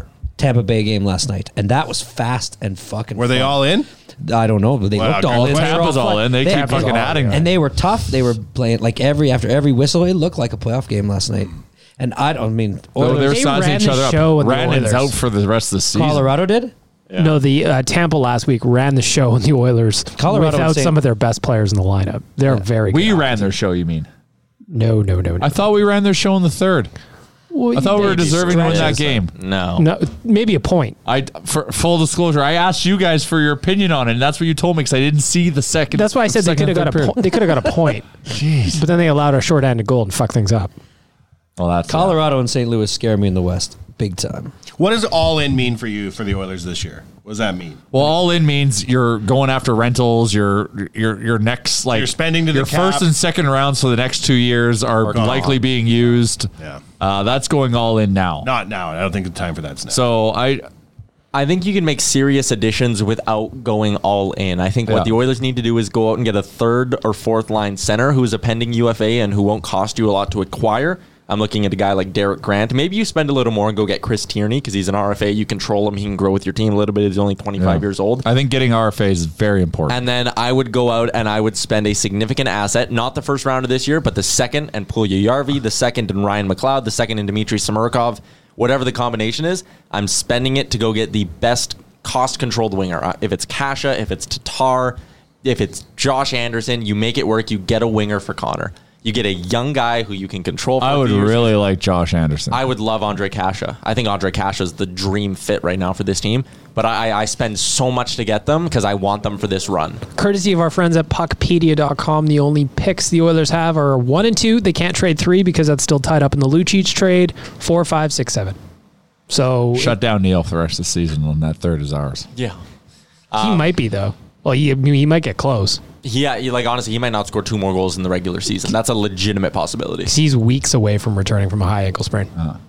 Tampa Bay game last night, and that was fast and fucking. Were they fun. all in? I don't know, but they Wow, looked all good in. question. They were Tampa's all fun. in. They keep fucking all adding in. them. And they were tough. They were playing like every after every whistle. It looked like a playoff game last night. And I don't I mean So Oilers- they're They sizing ran each the other up. show in the Randon's Oilers. out for the rest of the season. Colorado did. No, the uh, Tampa last week ran the show in the Oilers Colorado without and Saint- some of their best players in the lineup. They're very good. We ran their show, you mean? No, no, no, no. I thought we ran their show in the third. Well, I thought we were maybe deserving to win that stretches. game. No. No, maybe a point. I, for full disclosure, I asked you guys for your opinion on it, and that's what you told me because I didn't see the second. That's why I said they second could have and got a third po- they could have got a point. Jeez. But then they allowed a short end of goal and fuck things up. Well, that's Colorado and Saint Louis scare me in the West big time. What does all in mean for you for the Oilers this year? What does that mean? Well, all in means you're going after rentals. Your your your next like You're spending to the your cap. first and second rounds for the next two years are gone. likely being used. Yeah. Uh, that's going all in now. Not now. I don't think the time for that's now. So I I think you can make serious additions without going all in. I think Yeah. what the Oilers need to do is go out and get a third or fourth line center who's a pending U F A and who won't cost you a lot to acquire. I'm looking at a guy like Derek Grant. Maybe you spend a little more and go get Chris Tierney because he's an R F A. You control him. He can grow with your team a little bit. He's only twenty-five Yeah. years old. I think getting R F As is very important. And then I would go out and I would spend a significant asset, not the first round of this year, but the second and Pulya Yarvi, the second and Ryan McLeod, the second and Dmitry Samarkov, whatever the combination is, I'm spending it to go get the best cost-controlled winger. Uh, If it's Kasha, if it's Tatar, if it's Josh Anderson, you make it work. You get a winger for Connor. You get a young guy who you can control. For I a would few years. really like Josh Anderson. I would love Andre Kasha. I think Andre Kasha is the dream fit right now for this team. But I, I spend so much to get them because I want them for this run. Courtesy of our friends at puckpedia dot com, the only picks the Oilers have are one and two. They can't trade three because that's still tied up in the Lucic trade. Four, five, six, seven. So Shut down Neil for the rest of the season, and that third is ours. Yeah. he might be though. Well, he, he might get close. Yeah, he- like honestly, he might not score two more goals in the regular season. That's a legitimate possibility. He's weeks away from returning from a high ankle sprain.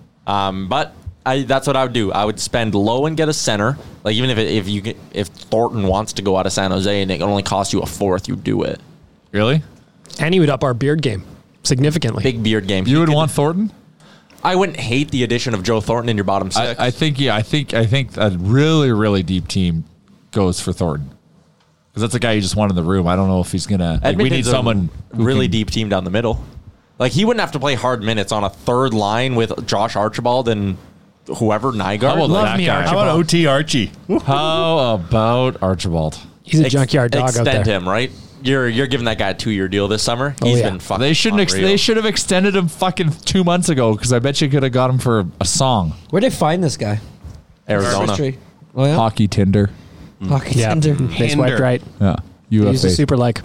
Um, but I, that's what I would do. I would spend low and get a center. Like even if it, if you get, if Thornton wants to go out of San Jose and it can only cost you a fourth, you do it. Really? And he would up our beard game significantly. Big beard game. You He would could- want Thornton? I wouldn't hate the addition of Joe Thornton in your bottom six. I, I think yeah. I think I think a really really deep team goes for Thornton because that's a guy you just want in the room. I don't know if he's gonna. Like, we need Edmonton's a someone who really can- deep team down the middle. Like he wouldn't have to play hard minutes on a third line with Josh Archibald and whoever Nygaard. How about Love that me, guy? Archibald. How about O T Archie? How about Archibald? He's a Ex- junkyard dog out extend there. him, right? You're you're giving that guy a two year deal this summer. Oh, He's yeah. been fucking. They shouldn't. Ex- unreal. they should have extended him fucking two months ago because I bet you could have got him for a song. Where'd they find this guy? Arizona. History. Oh yeah. Hockey Tinder. Hockey Yeah, Tinder. they swiped Hinder. right. Yeah. He's a U F A. super like.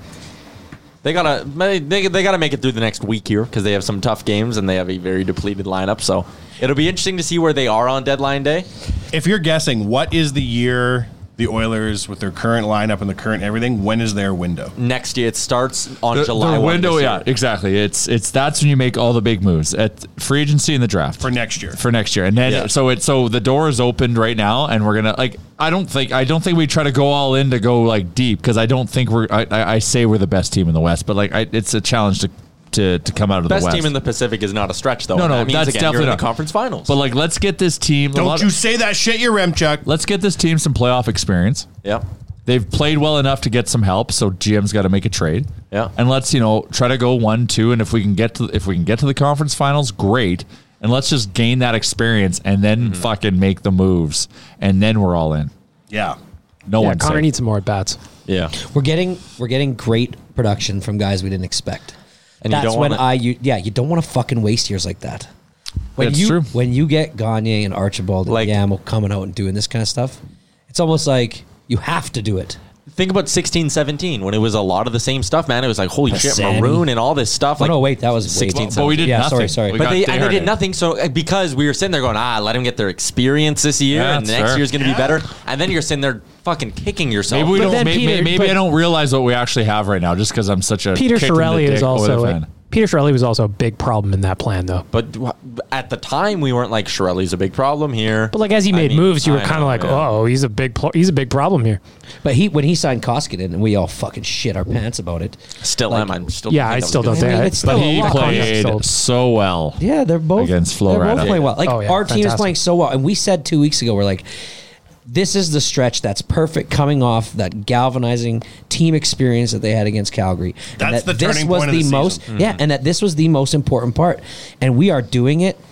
They gotta they, they gotta make it through the next week here because they have some tough games and they have a very depleted lineup. So it'll be interesting to see where they are on deadline day. If you're guessing, what is the year the Oilers with their current lineup and the current everything? When is their window? Next year it starts on The, July the first. window, yeah, exactly. It's it's that's when you make all the big moves at free agency and the draft For next year. for next year, and then Yeah. so it's so the door is opened right now, and we're gonna like. I don't think I don't think we try to go all in to go like deep because I don't think we're. I, I, I say we're the best team in the West, but like I, it's a challenge to to to come out of Best the West. team in the Pacific is not a stretch though. No, and no, that means that's again, definitely you're in not. the conference finals. But like, let's get this team. a Don't lot you of- say that shit, you Remchuk. let's get this team some playoff experience. yeah, They've played well enough to get some help, so G M's got to make a trade. Yeah. and let's you know try to go one, two, and if we can get to if we can get to the conference finals, great. And let's just gain that experience and then Mm-hmm. fucking make the moves, and then we're all in. Yeah. No Yeah, one. Connor needs some more at bats. yeah. We're getting we're getting great production from guys we didn't expect. And you That's don't when wanna- I you, yeah you don't want to fucking waste years like that. When That's you true. when you get Gagne and Archibald and Like- Yamo coming out and doing this kind of stuff, it's almost like you have to do it. Think about sixteen seventeen when it was a lot of the same stuff, man. It was like holy shit, Bassani. Maroon and all this stuff. Oh Like no, wait, that was sixteen. wait, But we did yeah, nothing. sorry, sorry. We But got they, and they Darren. did nothing. So uh, because we were sitting there going, ah, let them get their experience this year, Yeah, and that's next fair. year's going to be better. And then you're sitting there fucking kicking yourself. Maybe we But don't. then Maybe, Peter- maybe but- I don't realize what we actually have right now, just because I'm such a Peter kicked in the Chiarelli dick is also Oiler a, fan. Peter Chiarelli was also a big problem in that plan, though. But w- at the time, we weren't like Chiarelli's a big problem here. But like as he I made mean, moves, you were I kind of know, like, yeah. oh, he's a big pl- he's a big problem here. But he when he signed Koskinen, and we all fucking shit our pants about it. Still Like- am. I'm still. Yeah, think I that was still good. don't I think. mean, I- it's But still a he lot. played So- so well. Yeah, they're both Against They're Florida. both playing well. Like Oh, yeah, our team is fantastic. playing so well, and we said two weeks ago, we're like, this is the stretch that's perfect coming off that galvanizing team experience that they had against Calgary. And That's that the this turning was point of the the season. most, Mm-hmm. yeah, and that this was the most important part, and we are doing it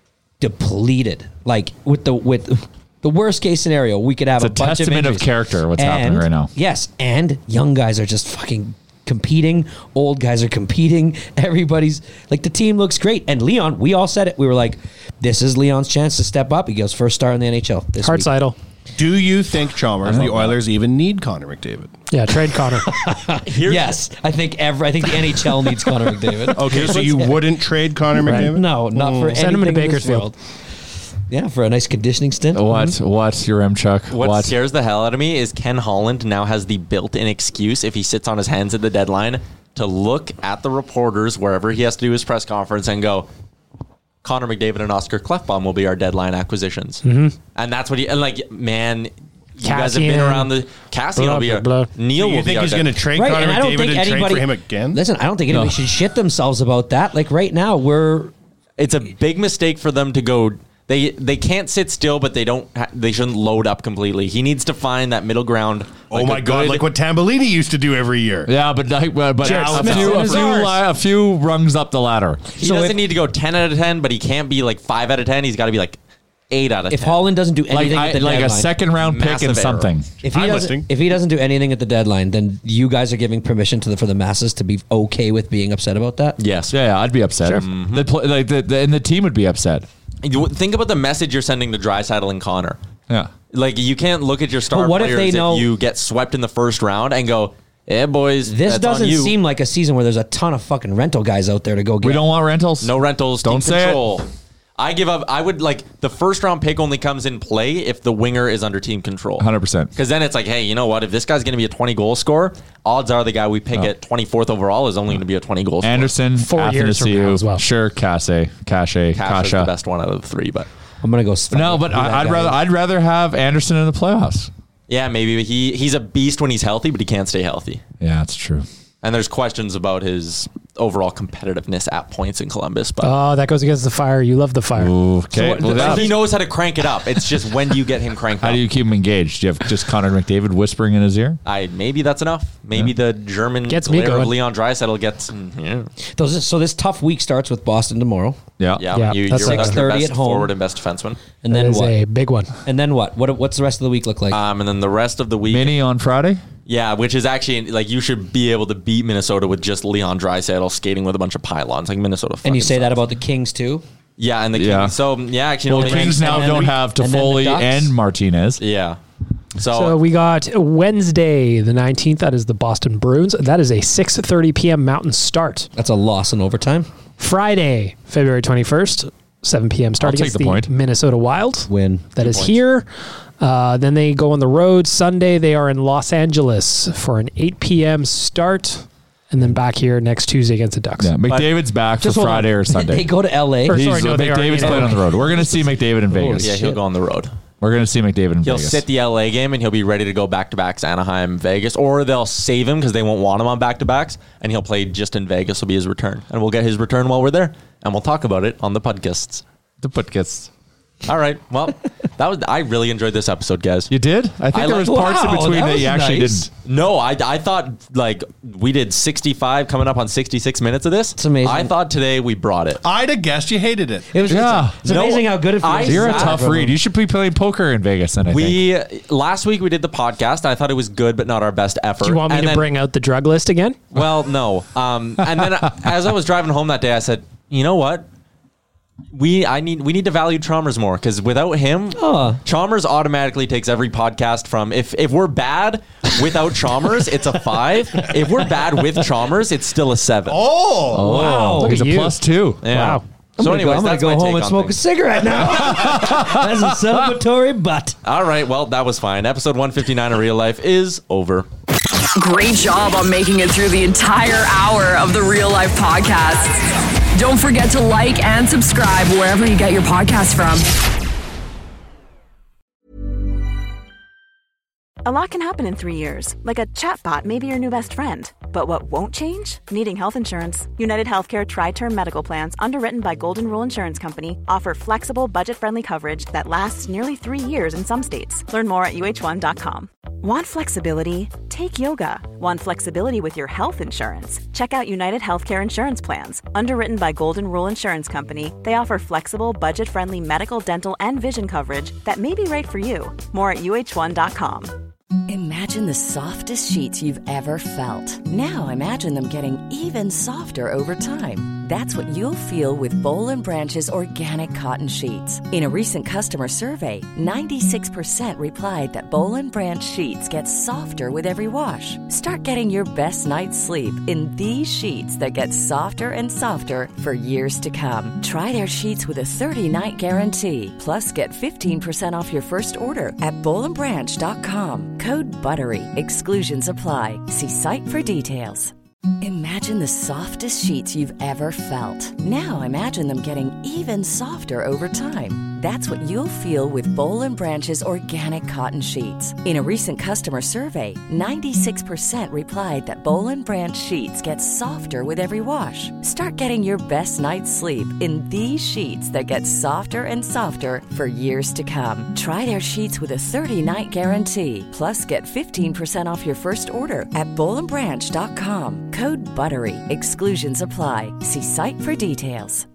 depleted, like with the with. The worst case scenario, we could have It's a, a bunch testament of of injuries. character, what's happening And- right now. Yes, and young guys are just fucking competing. Old guys are competing. Everybody's like the team looks great. And Leon, we all said it. We were like, "This is Leon's chance to step up." He goes first star in the N H L this week. Hartsidle. Do you think, Chalmers, the Oilers even need Connor McDavid? Yeah, trade Connor. Yes, I think every. I think the N H L needs Connor McDavid. Okay, so you wouldn't trade Connor McDavid? No, not for Send him to anything in this Bakersfield. world. Yeah, for a nice conditioning stint. What? What? Your Remchuk? What, What? scares the hell out of me is Ken Holland now has the built-in excuse if he sits on his hands at the deadline to look at the reporters wherever he has to do his press conference and go, Connor McDavid and Oscar Klefbom will be our deadline acquisitions. Mm-hmm. And that's what he, and like, man, you guys have been Cassian. around the, Cassian Blah, will be blah, our, blah. Neil So you will be think our he's dead- going to trade Right, Connor and I don't McDavid think and anybody trade for him again? Listen, I don't think anybody No. should shit themselves about that. Like right now, we're It's a big mistake for them to go. They they can't sit still, but they don't. Ha- they shouldn't load up completely. He needs to find that middle ground. Oh like my a God, good- like what Tambellini used to do every year. Yeah, but like, but but Jared a Smith few, a is few, ours. li- a few rungs up the ladder. He So doesn't if- need to go ten out of ten, but he can't be like five out of ten. He's got to be like eight out of if ten. Holland doesn't do Like anything I, at the like a deadline, second round pick Massive and error. something. If he I'm doesn't, listening. if he doesn't do anything at the deadline, then you guys are giving permission to the for the masses to be okay with being upset about that. Yes. Yeah, yeah, I'd be upset. The, pl- like the, the and the team would be upset. You think about the message you're sending to Draisaitl and Connor. Yeah. Like you can't look at your star But what if players they know- you get swept in the first round and go, "Yeah, boys, This that's on doesn't you." seem like a season where there's a ton of fucking rental guys out there to go get. We don't want rentals. no rentals. Don't team say it. control. I give up. I would like the first round pick only comes in play if the winger is under team control. one hundred percent. Because then it's like, hey, you know what? If this guy's going to be a twenty goal scorer, odds are the guy we pick at twenty-fourth overall is only going to be a twenty goal scorer. Anderson, Four years from now Athanasiou, as well. sure, Casse, Cache, Cash is the Kasha. best one out of the three, but I'm gonna go. s- No, but who that I, I'd guy rather is. I'd rather have Anderson in the playoffs. yeah, maybe he he's a beast when he's healthy, but he can't stay healthy. Yeah, that's true. And there's questions about his overall competitiveness at points in Columbus, but Oh, that goes against the fire. You love the fire. Okay. what- well, that- he knows how to crank it up. It's just when do you get him cranked how up? do you keep him engaged? Do you have just Connor McDavid whispering in his ear? I maybe that's enough. Maybe the German Gets me player of going. Leon Draisaitl gets. mm, Yeah, Those, so this tough week starts with Boston tomorrow, Yeah. yeah. Yeah, you, that's you're without six your thirty best at home. forward and best defenseman. and That then is what? a big one. And then what? What? What's the rest of the week look like? Um, and then the rest of the week, Mini on Friday. yeah, which is actually like you should be able to beat Minnesota with just Leon Draisaitl skating with a bunch of pylons, like Minnesota. and you fucking say that sucks. about the Kings too. yeah, and the Yeah. Kings. So yeah, actually, Well, no, the they- Kings now and then don't the- have and then the Toffoli Ducks. and Martinez. yeah. So, So we got Wednesday, the nineteenth. That is the Boston Bruins. That is a six thirty p.m. Mountain start. That's a loss in overtime. Friday, February twenty-first, seven p.m. start I'll take against the the point. Minnesota Wild. Win. That Two is points. here. Uh, then they go on the road. Sunday, they are in Los Angeles for an eight p.m. start. And then back here next Tuesday against the Ducks. Yeah, McDavid's back for Just hold Friday on. or Sunday. They go to L A. Or- He's, sorry, no, they already McDavid's know. playing on the road. We're going to see McDavid in Vegas. yeah, he'll shit. go on the road. We're going to see McDavid in He'll Vegas. sit the L A game and he'll be ready to go back to backs Anaheim, Vegas, or they'll save him because they won't want him on back to backs, and he'll play just in Vegas. Will be his return, and we'll get his return while we're there, and we'll talk about it on the podcasts. the put gets. All right, well, that was I really enjoyed this episode, guys. You did? I think I there like- was parts Wow, in between that that, was you actually nice. didn't. No, I, I thought like we did sixty-five, coming up on sixty-six minutes of this. It's amazing. I thought today we brought it. I'd have guessed you hated it. It was. Yeah. It's, it's No, amazing how good it feels. I- You're a Sad tough read. You should be playing poker in Vegas then, I think. We last week we did the podcast. And I thought it was good, but not our best effort. Do you want me And to then- bring out the drug list again? Well, no. Um, and then uh, as I was driving home that day, I said, you know what? We I need we need to value Chalmers more because without him, Oh. Chalmers automatically takes every podcast from if if we're bad without Chalmers, it's a five. If we're bad with Chalmers, it's still a seven. Oh, Wow. Look He's at a you. plus two. Yeah. Wow. I'm So, gonna anyways, go, I'm gonna that's go my home take and on smoke a things. cigarette now. That's a celebratory butt. All right, well, that was fine. Episode one fifty-nine of Real Life is over. Great job on making it through the entire hour of the Real Life Podcast. Don't forget to like and subscribe wherever you get your podcast from. A lot can happen in three years, like a chatbot may be your new best friend. But what won't change? Needing health insurance. United Healthcare Tri-Term Medical Plans, underwritten by Golden Rule Insurance Company, offer flexible, budget-friendly coverage that lasts nearly three years in some states. Learn more at U H one dot com. Want flexibility? Take yoga. Want flexibility with your health insurance? Check out United Healthcare Insurance Plans. Underwritten by Golden Rule Insurance Company, they offer flexible, budget-friendly medical, dental, and vision coverage that may be right for you. More at U H one dot com. Imagine the softest sheets you've ever felt. Now imagine them getting even softer over time. That's what you'll feel with Boll and Branch's organic cotton sheets. In a recent customer survey, ninety-six percent replied that Boll and Branch sheets get softer with every wash. Start getting your best night's sleep in these sheets that get softer and softer for years to come. Try their sheets with a thirty-night guarantee. Plus, get fifteen percent off your first order at boll and branch dot com. Code BUTTERY. Exclusions apply. See site for details. Imagine the softest sheets you've ever felt. Now imagine them getting even softer over time. That's what you'll feel with Boll and Branch's organic cotton sheets. In a recent customer survey, ninety-six percent replied that Boll and Branch sheets get softer with every wash. Start getting your best night's sleep in these sheets that get softer and softer for years to come. Try their sheets with a thirty-night guarantee. Plus, get fifteen percent off your first order at boll and branch dot com. Code BUTTERY. Exclusions apply. See site for details.